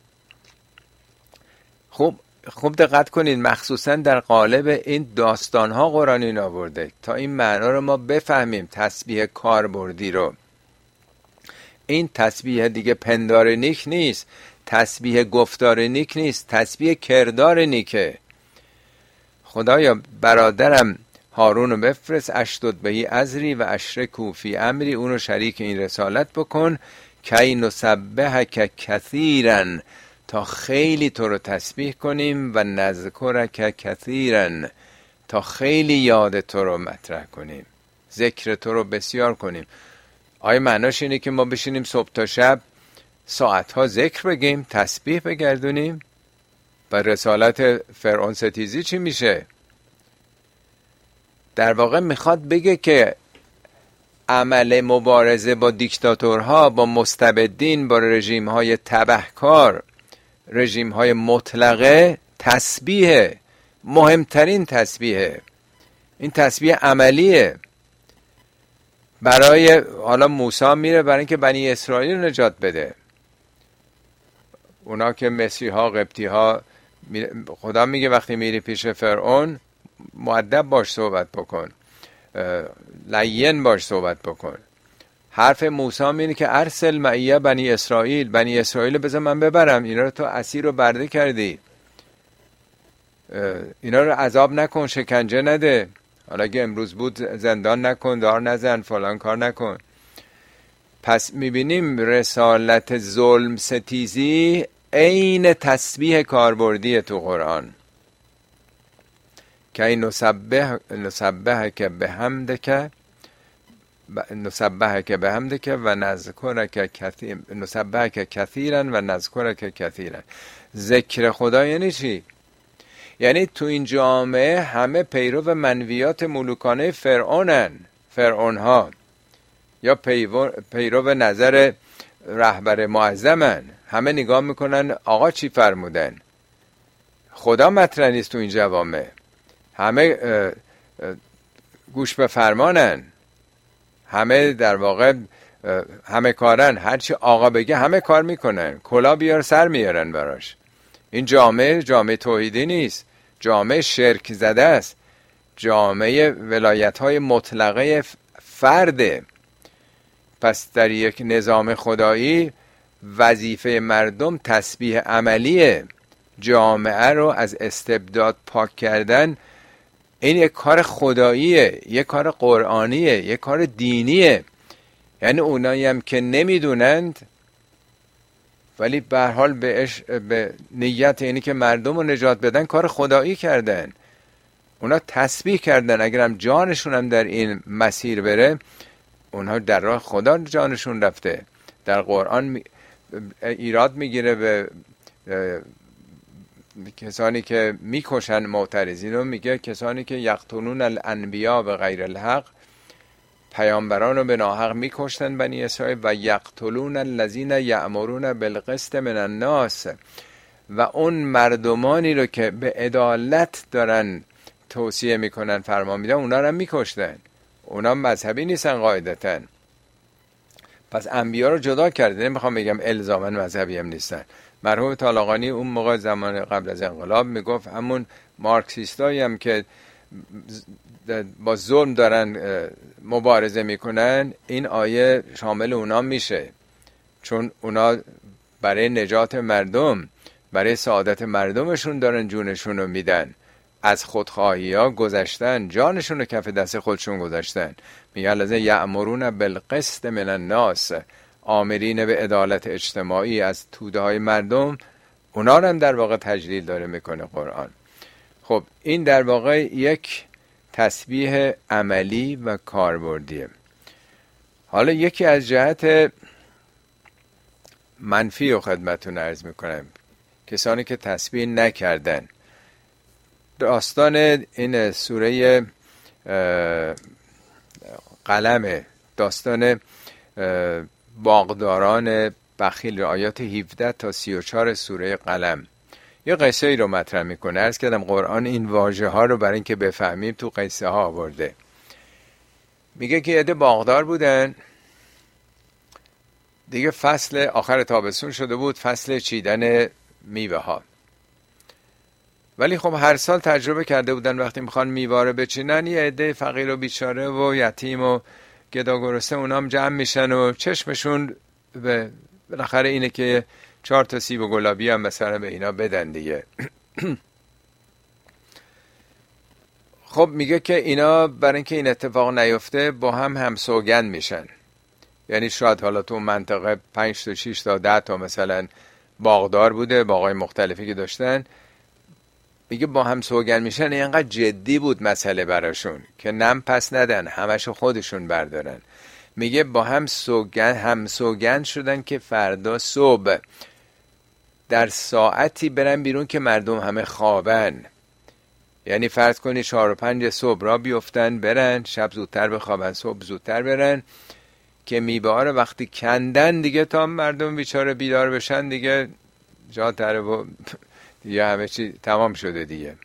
خوب خوب دقت کنید، مخصوصا در قالب این داستان‌ها قرآن این آورده تا این معنا رو ما بفهمیم. تسبیح کاربردی رو، این تسبیح دیگه پندار نیک نیست، تسبیح گفتار نیک نیست، تسبیح کردار نیکه. خدایا برادرم هارون رو بفرست، اشدد بهی ازری و اشرکوا فی امری، اونو شریک این رسالت بکن، کی نسبحک کثیرا، تا خیلی تو رو تسبیح کنیم، و نذکرک کثیرا، تا خیلی یاد تو رو مطرح کنیم، ذکر تو رو بسیار کنیم. آیا معناش اینه که ما بشینیم صبح تا شب ساعتها ذکر بگیم، تسبیح بگردونیم؟ و رسالت فرعون ستیزی چی میشه؟ در واقع میخواد بگه که عمل مبارزه با دیکتاتورها، با مستبدین، با رژیم‌های تبهکار، رژیم‌های مطلقه، تسبیحه، مهمترین تسبیحه. این تسبیح عملیه. برای حالا موسی میره برای اینکه بنی اسرائیل نجات بده. اونا که مسیحا، قبطیها، خدا میگه وقتی میری پیش فرعون مؤدب باش صحبت بکن، لین باش صحبت بکن. حرف موسی اینه که ارسل معی بنی اسرائیل، بنی اسرائیل بذار من ببرم، اینا رو تو اسیر رو برده کردی، اینا رو عذاب نکن، شکنجه نده، حالا اگه امروز بود زندان نکن، دار نزن، فلان کار نکن. پس میبینیم رسالت ظلم ستیزی عین تسبیح کاربردی تو قرآن. که نسبح نسبحک بحمدک نسبحک بحمدک و نذکرک کثیر نسبحک کثیرا و نذکرک کثیرا. ذکر خدا یعنی چی؟ یعنی تو این جامعه همه پیرو منویات ملوکانه فرعونن، فرعونها، یا پیرو نظر رهبر معظمن. همه نگاه میکنن آقا چی فرمودن، خدا مطرح نیست تو این جوامع. همه گوش به فرمانن، همه در واقع همه کارن، هرچی آقا بگه همه کار میکنن، کلا بیار سر میارن براش. این جامعه جامعه توحیدی نیست، جامعه شرک زده است، جامعه ولایت های مطلقه فرده. پس در یک نظام خدایی وظیفه مردم تسبیح عملیه. جامعه رو از استبداد پاک کردن این یک کار خداییه، یک کار قرآنیه، یک کار دینیه. یعنی اونایی هم که نمیدونند ولی به هر حال به, اش... به نیت اینی که مردم رو نجات بدن کار خدایی کردن. اونا تسبیح کردن. اگرم جانشون هم در این مسیر بره، اونها در راه خدا جانشون رفته. در قرآن ایراد میگیره به کسانی که میکشن معترضین رو، میگه کسانی که یقتلون الانبیا به غیر الحق، پیامبران رو به ناحق میکشتن بنی اسرائیل، و یقتلون الذین یأمرون بالقسط من الناس، و اون مردمانی رو که به عدالت دارن توصیه میکنن فرمان میدن اونا رو هم میکشتن. اونا مذهبی نیستن قاعدتاً. پس انبیا رو جدا کرده. نمیخوام بگم الزاما مذهبی هم نیستن. مرحوم طالقانی اون موقع زمان قبل از انقلاب میگفت همون مارکسیستایی هم که با ظلم دارن مبارزه میکنن این آیه شامل اونا میشه، چون اونا برای نجات مردم، برای سعادت مردمشون دارن جونشون رو میدن، از خودخواهی ها گذشتن، جانشون رو کف دست خودشون گذاشتن. میگه الذین یأمرون بالقسط من الناس، آمرین به عدالت اجتماعی از توده های مردم، اونا رو هم در واقع تجلیل داره میکنه قرآن. خب این در واقع یک تسبیح عملی و کاربردیه. حالا یکی از جهت منفی رو خدمتتون عرض میکنم، کسانی که تسبیح نکردن. داستان این سوره قلم، داستان باغداران بخیل، آیات هفده تا سی و چهار سوره قلم، یه قصه ای رو مطرح میکنه. عرض کردم قرآن این واژه ها رو برای اینکه بفهمیم تو قصه ها آورده. میگه که عده باغدار بودن دیگه، فصل آخر تابستون شده بود، فصل چیدن میوه ها. ولی خب هر سال تجربه کرده بودن وقتی میخوان میوه رو بچینن، یه عده فقیر و بیچاره و یتیم و گدا گرسنه اونام جمع میشن و چشمشون به بالاخره اینه که چهار تا سیب و گلابی هم مثلا به اینا بدن دیگه. خب میگه که اینا برای اینکه این اتفاق نیفته با هم هم سوگند میشن. یعنی شاید حالا تو منطقه پنج تا شش تا ده تا مثلا باغدار بوده، باغای مختلفی که داشتن. میگه با هم سوگند میشن. اینقدر جدی بود مسئله براشون که نم پس ندن، همشو خودشون بردارن. میگه با هم سوگند هم سوگند شدن که فردا صبح در ساعتی برن بیرون که مردم همه خوابن. یعنی فرض کنی چهار و پنج صبح را بیفتن برن، شب زودتر بخوابن، صبح زودتر برن، که میوه رو وقتی کندن دیگه تا مردم بیچاره بیدار بشن دیگه جا تره و دیگه همه چی تمام شده دیگه.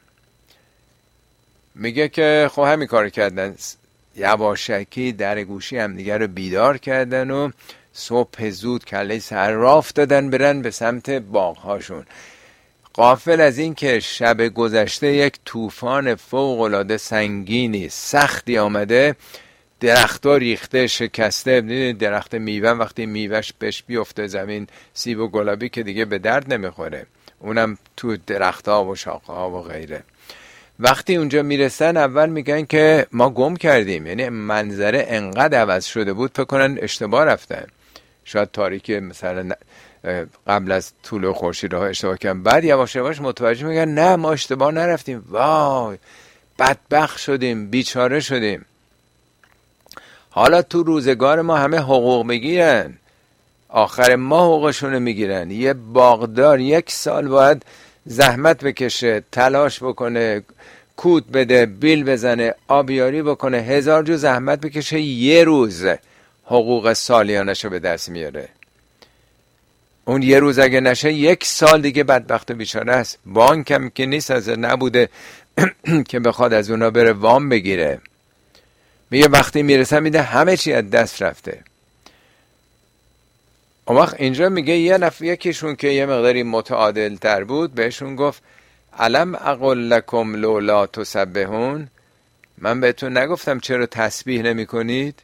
میگه که خب همین کار کردن، یواشکی در گوشی هم دیگه رو بیدار کردن و صبح زود کله صراف دادن برن به سمت باغهاشون، غافل از این که شب گذشته یک طوفان فوق العاده سنگینی سختی آمده، درخت‌ها ریخته شکسته. دیدید درخت میوه وقتی میوهش بهش بیفته زمین، سیب و گلابی که دیگه به درد نمیخوره، اونم تو درخت‌ها و شاخه‌ها و غیره. وقتی اونجا میرسن اول میگن که ما گم کردیم، یعنی منظره انقدر عوض شده بود فکر کنن اشتباه رفتن، شاید تاریکی مثلا قبل از طلوع خورشید ها اشتباه کردن. بعد یواش یواش متوجه میگن نه ما اشتباه نرفتیم، وای بدبخت شدیم، بیچاره شدیم. حالا تو روزگار ما همه حقوق میگیرن، آخر ما حقوقشون میگیرن. یه باغدار یک سال باید زحمت بکشه، تلاش بکنه، کود بده، بیل بزنه، آبیاری بکنه، هزار جو زحمت بکشه، یه روز حقوق سالیانشو به دست میاره. اون یه روز اگه نشه یک سال دیگه بدبخت و بیچاره است. بانک هم که نیست از نبوده که بخواد از اونا بره وام بگیره. میگه وقتی میرسه میده همه چی از دست رفته. اون وقت اینجا میگه یه نفر یکیشون که یه مقداری متعادل تر بود بهشون گفت الم اقل لکم لولا تسبحون، من بهتون نگفتم چرا تسبیح نمی کنید؟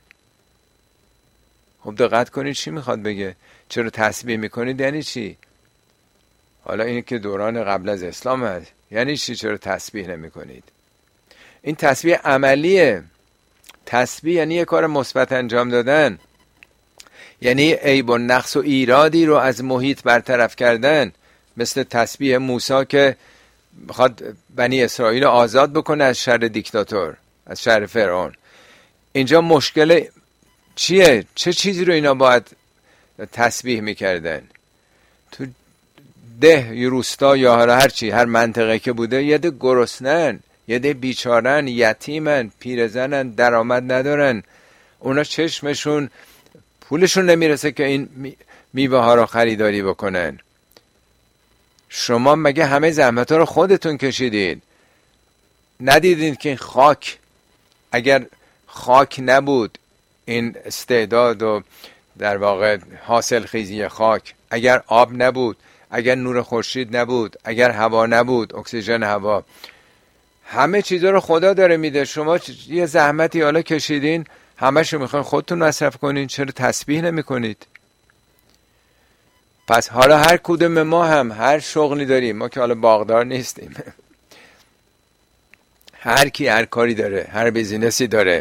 خب دقت کنید چی میخواد بگه، چرا تسبیح میکنید یعنی چی؟ حالا این که دوران قبل از اسلام هست، یعنی چی چرا تسبیح نمی کنید؟ این تسبیح عملیه. تسبیح یعنی یه کار مثبت انجام دادن، یعنی عیب و نقص و ایرادی رو از محیط برطرف کردن، مثل تسبیح موسی که بخواد بنی اسرائیل آزاد بکنه از شر دیکتاتور، از شر فرعون. اینجا مشکل چیه؟ چه چیزی رو اینا باید تسبیح میکردن؟ تو ده یا روستا یا هر چی، هر منطقه که بوده، یه ده گرسنن، یه ده بیچارن، یتیمن، پیرزنن، درآمد ندارن، اونا چشمشون پولشون نمیرسه که این میوه ها رو خریداری بکنن. شما مگه همه زحمت ها رو خودتون کشیدید؟ ندیدید که این خاک، اگر خاک نبود، این استعداد و در واقع حاصل خیزی خاک، اگر آب نبود، اگر نور خورشید نبود، اگر هوا نبود، اکسیژن هوا، همه چیزا رو خدا داره میده. شما یه زحمتی حالا کشیدین، همه‌شو میخواین خودتون مصرف کنین، چرا تسبیح نمی کنید؟ پس حالا هر کدوم ما هم هر شغلی داریم، ما که حالا باغدار نیستیم، هر کی هر کاری داره، هر بیزینسی داره،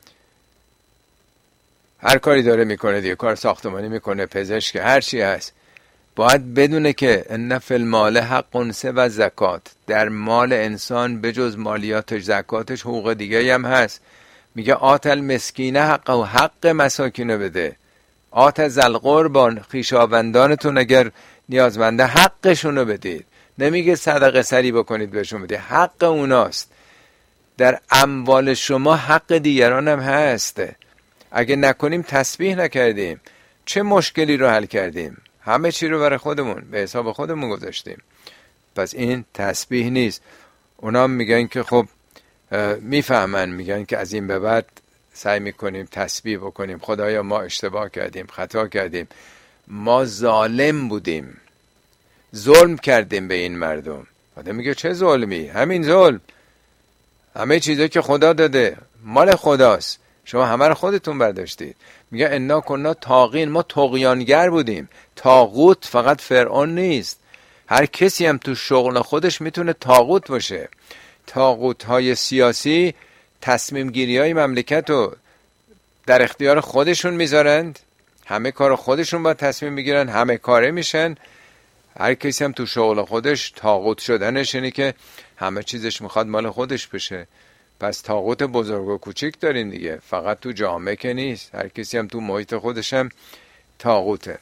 هر کاری داره میکنه دیگه، کار ساختمانی میکنه، پزشک، هر چی هست، باید بدونه که ان فی المال حق سوی زکات، در مال انسان بجز مالیاتش، زکاتش، حقوق دیگه هم هست. میگه آت المسکینه حق و حق مساکینه بده، آت ذل قربان، خویشاوندانتون اگر نیازمنده حقشونو بدید. نمیگه صدقه سری بکنید بهشون بدید، حق اوناست. در اموال شما حق دیگران هم هست. اگه نکنیم تسبیح نکردیم، چه مشکلی رو حل کردیم؟ همه چی رو برای خودمون به حساب خودمون گذاشتیم. پس این تسبیح نیست. اونا میگن که خب میفهمن، میگن که از این به بعد سعی میکنیم تسبیح بکنیم، خدایا ما اشتباه کردیم، خطا کردیم، ما ظالم بودیم، ظلم کردیم به این مردم. آدم میگه چه ظلمی؟ همین ظلم، همه چیزا که خدا داده مال خداست، شما همه رو خودتون برداشتید. میگه انا کنا طاغین، ما طغیانگر بودیم. طاغوت فقط فرعون نیست، هر کسی هم تو شغل خودش میتونه طاغوت باشه. طاغوت های سیاسی تصمیم گیری های مملکت رو در اختیار خودشون میذارند، همه کار خودشون باید تصمیم بگیرن، همه کاره میشن. هر کسی هم تو شغل خودش طاغوت شدنش اینه که همه چیزش میخواد مال خودش بشه. پس طاغوت بزرگ و کوچیک داریم دیگه، فقط تو جامعه که نیست، هر کسی هم تو محیط خودش هم طاغوته.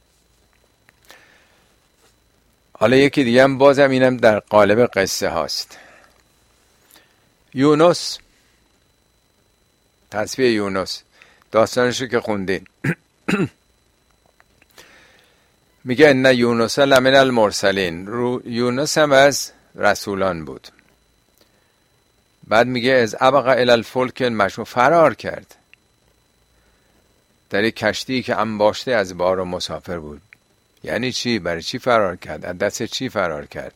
حالا یکی دیگه هم بازم اینم در قالب قصه هاست. یونس، تسبیح یونس، داستانشو که خوندین میگه ان یونس لمن المرسلین، یونس هم از رسولان بود. بعد میگه از ابق الی الفلک المشحون، فرار کرد در یک کشتی که انباشته از بار و مسافر بود. یعنی چی؟ برای چی فرار کرد؟ از دست چی فرار کرد؟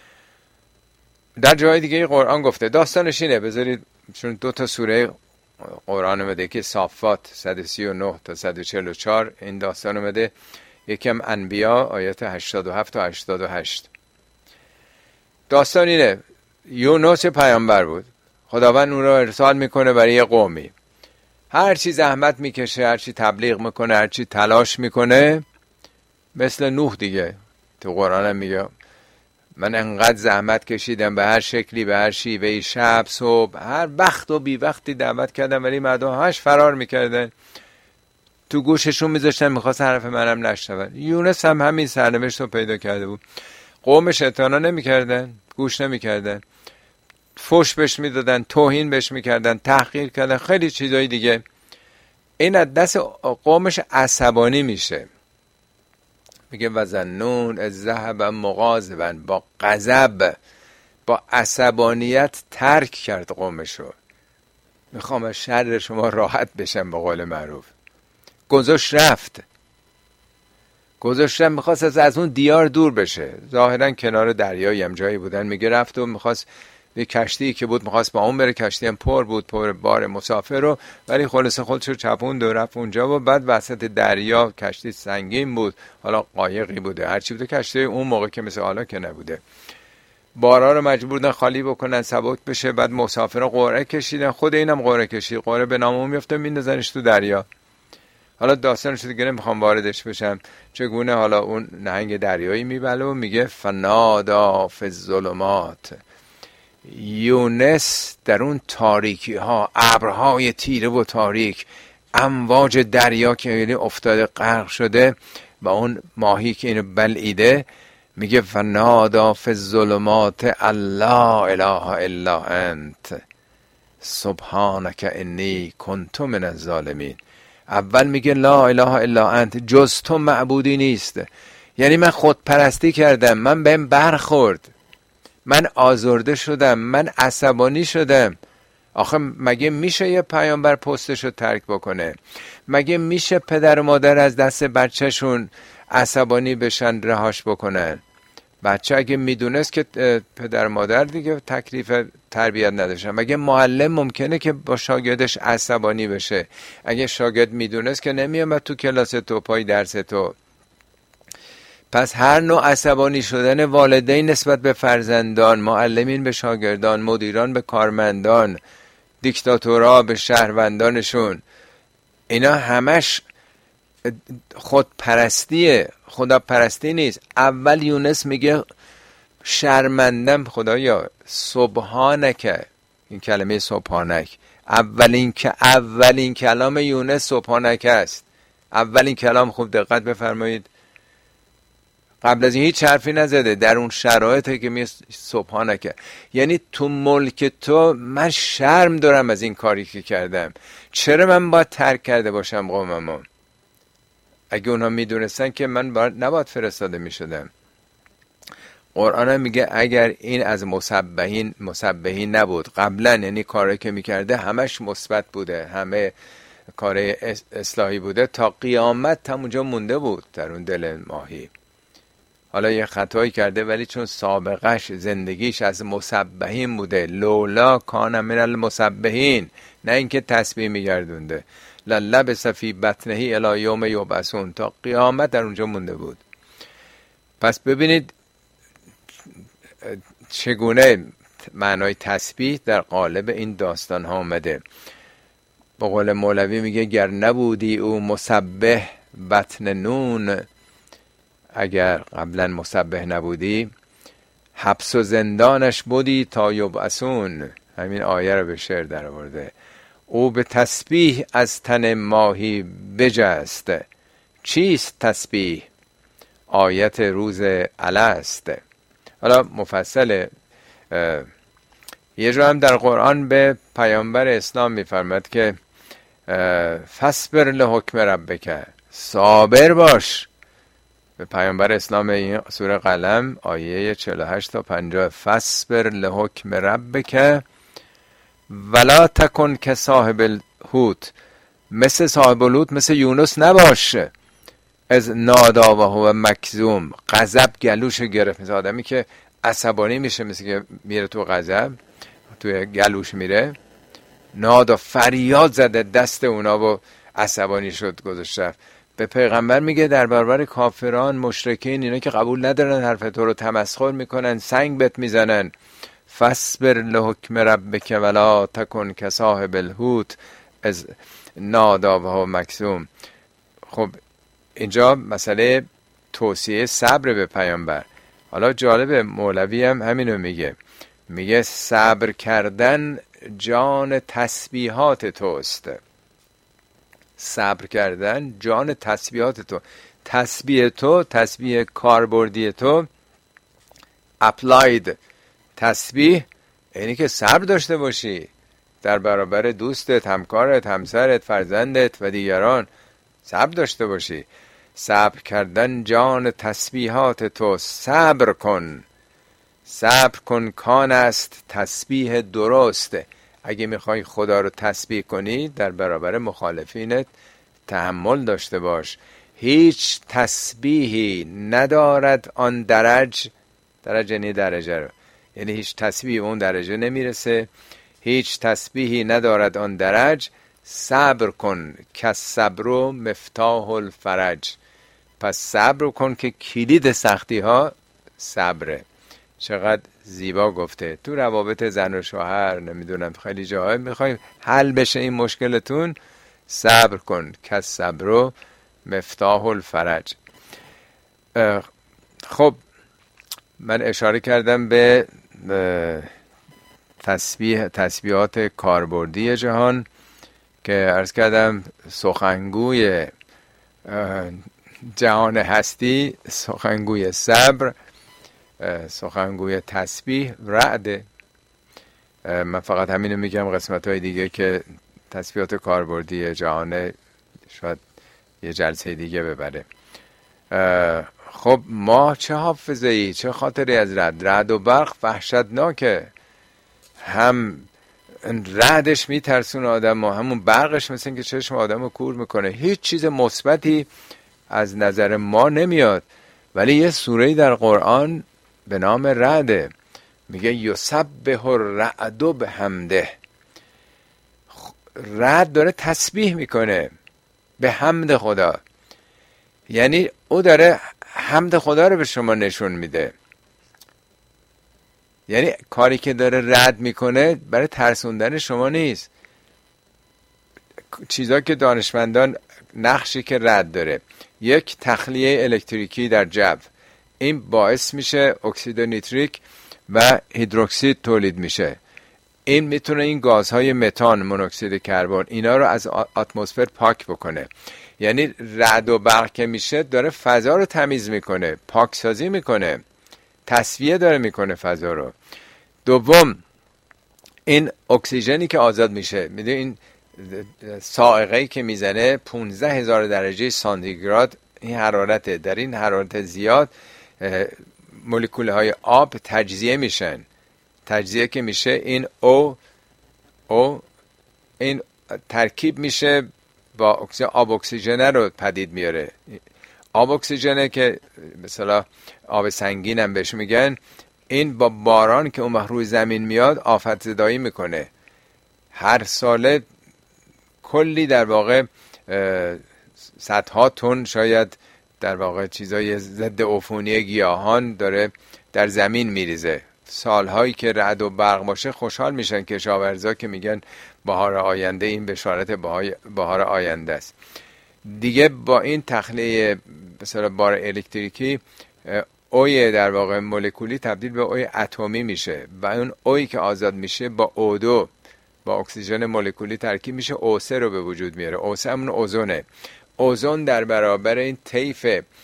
در جای دیگه قرآن گفته، داستانش اینه، بذارید چون دو تا سوره قرآن اومده که صافات صد و سی و نه تا صد و چهل و چهار این داستان اومده، یکم انبیا آیات هشتاد و هفت تا هشتاد و هشت. داستان اینه، یونس پیامبر بود، خداوند اون رو ارسال میکنه برای یه قومی، هر چی زحمت میکشه، هر چی تبلیغ میکنه، هر چی تلاش میکنه، مثل نوح دیگه. تو قرآن هم میگه من انقدر زحمت کشیدم، به هر شکلی، به هر شیوهی، شب صبح، هر وقت و بی وقتی دعوت کردم، ولی مردم هاش فرار میکردن، تو گوششون میذاشتن، میخواست حرف منم نشنون. یونس هم همین سرنوشت رو پیدا کرده بود. قومش اطاعت نمیکردن، گوش نمیکردن، فحش بهش میدادن، توهین بهش میکردن، تحقیر کردن، خیلی چیزای دیگه. این از دست قومش عصبانی میشه. میگه و ظنون از ذهب مغاضبا، با غضب، با عصبانیت ترک کرد قومشو. میخوام از شر شما راحت بشم، به قول معروف گذاشت رفت. گذاشتن میخواست از, از اون دیار دور بشه. ظاهرا کنار دریایی هم جایی بودن، میگه رفت و میخواست یه کشتی که بود میخواست با اون بره، کشتی هم پر بود، پر بار مسافر رو، ولی خلاصه خودشو چپوند و رفت اونجا و بعد وسط دریا، کشتی سنگین بود، حالا قایقی بوده هرچی بوده، کشتی اون موقع که مثل حالا که نبوده، بارا رو مجبور بودن خالی بکنن سبک بشه، بعد مسافرها قرعه کشیدن، خود اینم قرعه کشید، قرعه به نام اون میفته میندازنش تو دریا. حالا داستانش دیگه نمیخوام واردش بشم چگونه حالا اون نهنگ دریایی میبله و میگه فنادا فی الظلمات. یونس در اون تاریکی ها، ابرهای تیره و تاریک، امواج دریا که یعنی افتاده غرق شده با اون ماهی که اینو بلعیده، میگه فنادا فی الظلمات الله اله الا انت سبحانک انی کنت من الظالمین. اول میگه لا اله الا انت، جز تو معبودی نیست. یعنی من خودپرستی کردم، من بهم برخورد، من آزرده شدم، من عصبانی شدم. آخه مگه میشه یه پیامبر پستشو ترک بکنه؟ مگه میشه پدر و مادر از دست بچهشون عصبانی بشن رهاش بکنن؟ بچه اگه میدونست که پدر مادر دیگه تکلیف تربیت نداشتن، مگه معلم ممکنه که با شاگردش عصبانی بشه؟ اگه شاگرد میدونست که نمیامد تو کلاس تو پای درس تو. پس هر نوع عصبانی شدن والدین نسبت به فرزندان، معلمین به شاگردان، مدیران به کارمندان، دیکتاتورها به شهروندانشون، اینا همش خودپرستیه، خدا پرستی نیست. اول یونس میگه شرمندم خدایا، سبحانک، این کلمه سبحانک اولین که اولین کلام یونس سبحانک است. اولین کلام، خوب دقت بفرمایید، قبل از این هیچ حرفی نزده، در اون شرایطی که می سبحانک، یعنی تو ملک تو من شرم دارم از این کاری که کردم، چرا من باید ترک کرده باشم قوممو؟ اگه اونها میدونستن که من باید نباید فرستاده میشدم. قرآن هم میگه اگر این از مسبحین مسبحین نبود قبلا، یعنی کاری که میکرده همش مثبت بوده، همه کار اصلاحی بوده، تا قیامت هم اونجا مونده بود در اون دل ماهی. حالا یه خطایی کرده ولی چون سابقش زندگیش از مسبحین بوده، لولا کان من المسبحین، نه اینکه تسبیح میگردونده، للبس فی بطنه الی یوم یبعثون، تا قیامت در اونجا مونده بود. پس ببینید چگونه معنای تسبیح در قالب این داستان ها آمده. به قول مولوی میگه گر نبودی او مسبح بطن نون، اگر قبلا مسبح نبودی حبس و زندانش بودی تا یبعثون. همین آیه رو به شعر در آورده. او به تسبیح از تن ماهی بجست، چیست تسبیح؟ آیت روز الست. حالا مفصل یه جا هم در قرآن به پیامبر اسلام میفرماد که فصبر لحکم ربک، صابر باش. به پیامبر اسلام این سوره قلم آیه چهل و هشت تا پنجاه، فصبر لحکم ربک ولا تکن که صاحب الحوت، مثل صاحب الحوت، مثل یونس نباش. از نادا و هو مکظوم، غضب گلوش گرفت، مثل آدمی که عصبانی میشه، مثل که میره تو غضب توی گلوش میره، نادا فریاد زده، دست اونا و عصبانی شد گذاشت. به پیغمبر میگه در برابر کافران، مشرکین، اینا که قبول ندارن حرف تو رو، تمسخر میکنن، سنگ بهت میزنن، فصبر لحکم ربک ولا تکن که صاحب الحوت از نادا و هو مکظوم. خب اینجا مسئله توصیه صبر به پیامبر. حالا جالب، مولوی هم همینو میگه، میگه صبر کردن جان تسبیحات توست. صبر کردن جان تسبیحات تو. تسبیح تو، تسبیح کاربردی تو، اپلاید تسبیح، یعنی که صبر داشته باشی در برابر دوستت، همکارت، همسرت، فرزندت و دیگران، صبر داشته باشی. صبر کردن جان تسبیحات تو، صبر کن، صبر کن، کان است تسبیح درست. اگه میخوای خدا رو تسبیح کنی در برابر مخالفینت تحمل داشته باش. هیچ تسبیحی ندارد آن درج، درجه یعنی درجه رو، یعنی هیچ تسبیحی اون درجه نمیرسه. هیچ تسبیحی ندارد آن درج، صبر کن که صبر و مفتاح الفرج. پس صبر کن که کلید سختی ها صبره. چقدر زیبا گفته. تو روابط زن و شوهر، نمیدونم خیلی جاهای میخوایم حل بشه این مشکلتون، صبر کن که صبر و مفتاح الفرج. خب من اشاره کردم به تسبیح تسبیحات کاربردی جهان که عرض کردم سخنگوی جهان هستی، سخنگوی صبر، سخنگوی تسبیح رعده. من فقط همینو میگم، قسمت های دیگه که تسبیحات کاربردی جهان شاید یه جلسه دیگه ببره. خب ما چه حافظه ای، چه خاطری از رعد. رعد و برق وحشتناکه، هم رعدش میترسونه آدم و همون برقش مثل که چشم آدم رو کور میکنه. هیچ چیز مثبتی از نظر ما نمیاد، ولی یه سوره‌ای در قرآن به نام رعده، میگه یسبح الرعد بحمده. رعد داره تسبیح میکنه به حمد خدا، یعنی او داره حمد خدا رو به شما نشون میده. یعنی کاری که داره رعد میکنه برای ترسوندن شما نیست. چیزا که دانشمندان، نقشی که رعد داره، یک تخلیه الکتریکی در جو، این باعث میشه اکسید نیتریک و هیدروکسید تولید میشه. این میتونه این گازهای متان، مونوکسید کربن، اینا رو از اتمسفر پاک بکنه. یعنی رعد و برق که میشه داره فضا رو تمیز میکنه، پاکسازی میکنه، تصفیه داره میکنه فضا رو. دوم، این اکسیژنی که آزاد میشه، میده این صاعقه‌ای که میزنه پانزده هزار درجه سانتیگراد این حرارته. در این حرارت زیاد مولکول های آب تجزیه میشن. تجزیه که میشه این او او این ترکیب میشه با اکسیژن، آب اکسیژن رو پدید میاره. آب اکسیژنه که مثلا آب سنگین هم بهش میگن. این با باران که اون وقت روی زمین میاد آفت زدایی میکنه. هر ساله کلی در واقع صدها تن شاید در واقع چیزای ضد عفونی گیاهان داره در زمین میریزه. سالهایی که رعد و برق باشه خوشحال میشن کشاورزا که میگن بهار آینده، این بشارت بهار آینده است. دیگه با این تخلیه مثلا بار الکتریکی، اوی در واقع مولکولی تبدیل به اوی اتمی میشه و اون اوی که آزاد میشه با او دو، با اکسیژن مولکولی ترکیب میشه، او سه رو به وجود میاره. او سه همون اوزونه. اوزون در برابر این طیف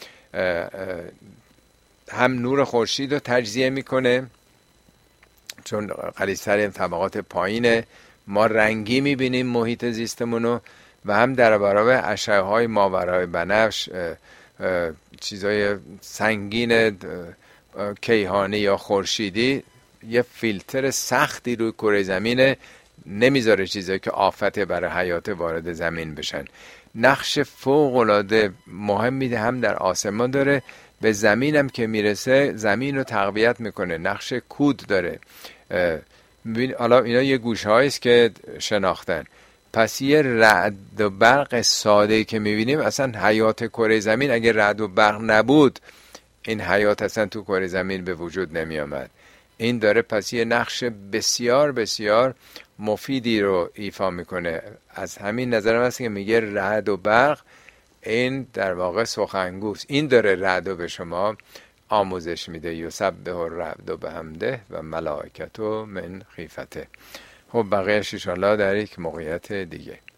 هم نور خورشید رو تجزیه میکنه، چون غلیظ‌ترین طبقات پایینه، ما رنگی میبینیم محیط زیستمونو، و هم در برابر اشعه های ماورای بنفش، چیزای سنگین کیهانی یا خورشیدی، یه فیلتر سختی روی کره زمینه، نمیذاره چیزایی که آفت برای حیات وارد زمین بشن. نقش فوق العاده مهمی هم در آسمان داره، به زمین هم که میرسه زمین رو تقویت میکنه، نقش کود داره. حالا اینا یه گوشه هاییست که شناختن. پس یه رعد و برق ساده که میبینیم، اصلا حیات کره زمین اگه رعد و برق نبود این حیات اصلا تو کره زمین به وجود نمی آمد. این داره پس یه نقش بسیار بسیار مفیدی رو ایفا میکنه. از همین نظر هست که میگه رعد و برق این در واقع سخنگوست. این داره رعد و به شما آموزش میده. یسبح الرعد بحمده و ملائکته من خیفته. خب بقیه‌اش ان شاءالله در یک موقعیت دیگه.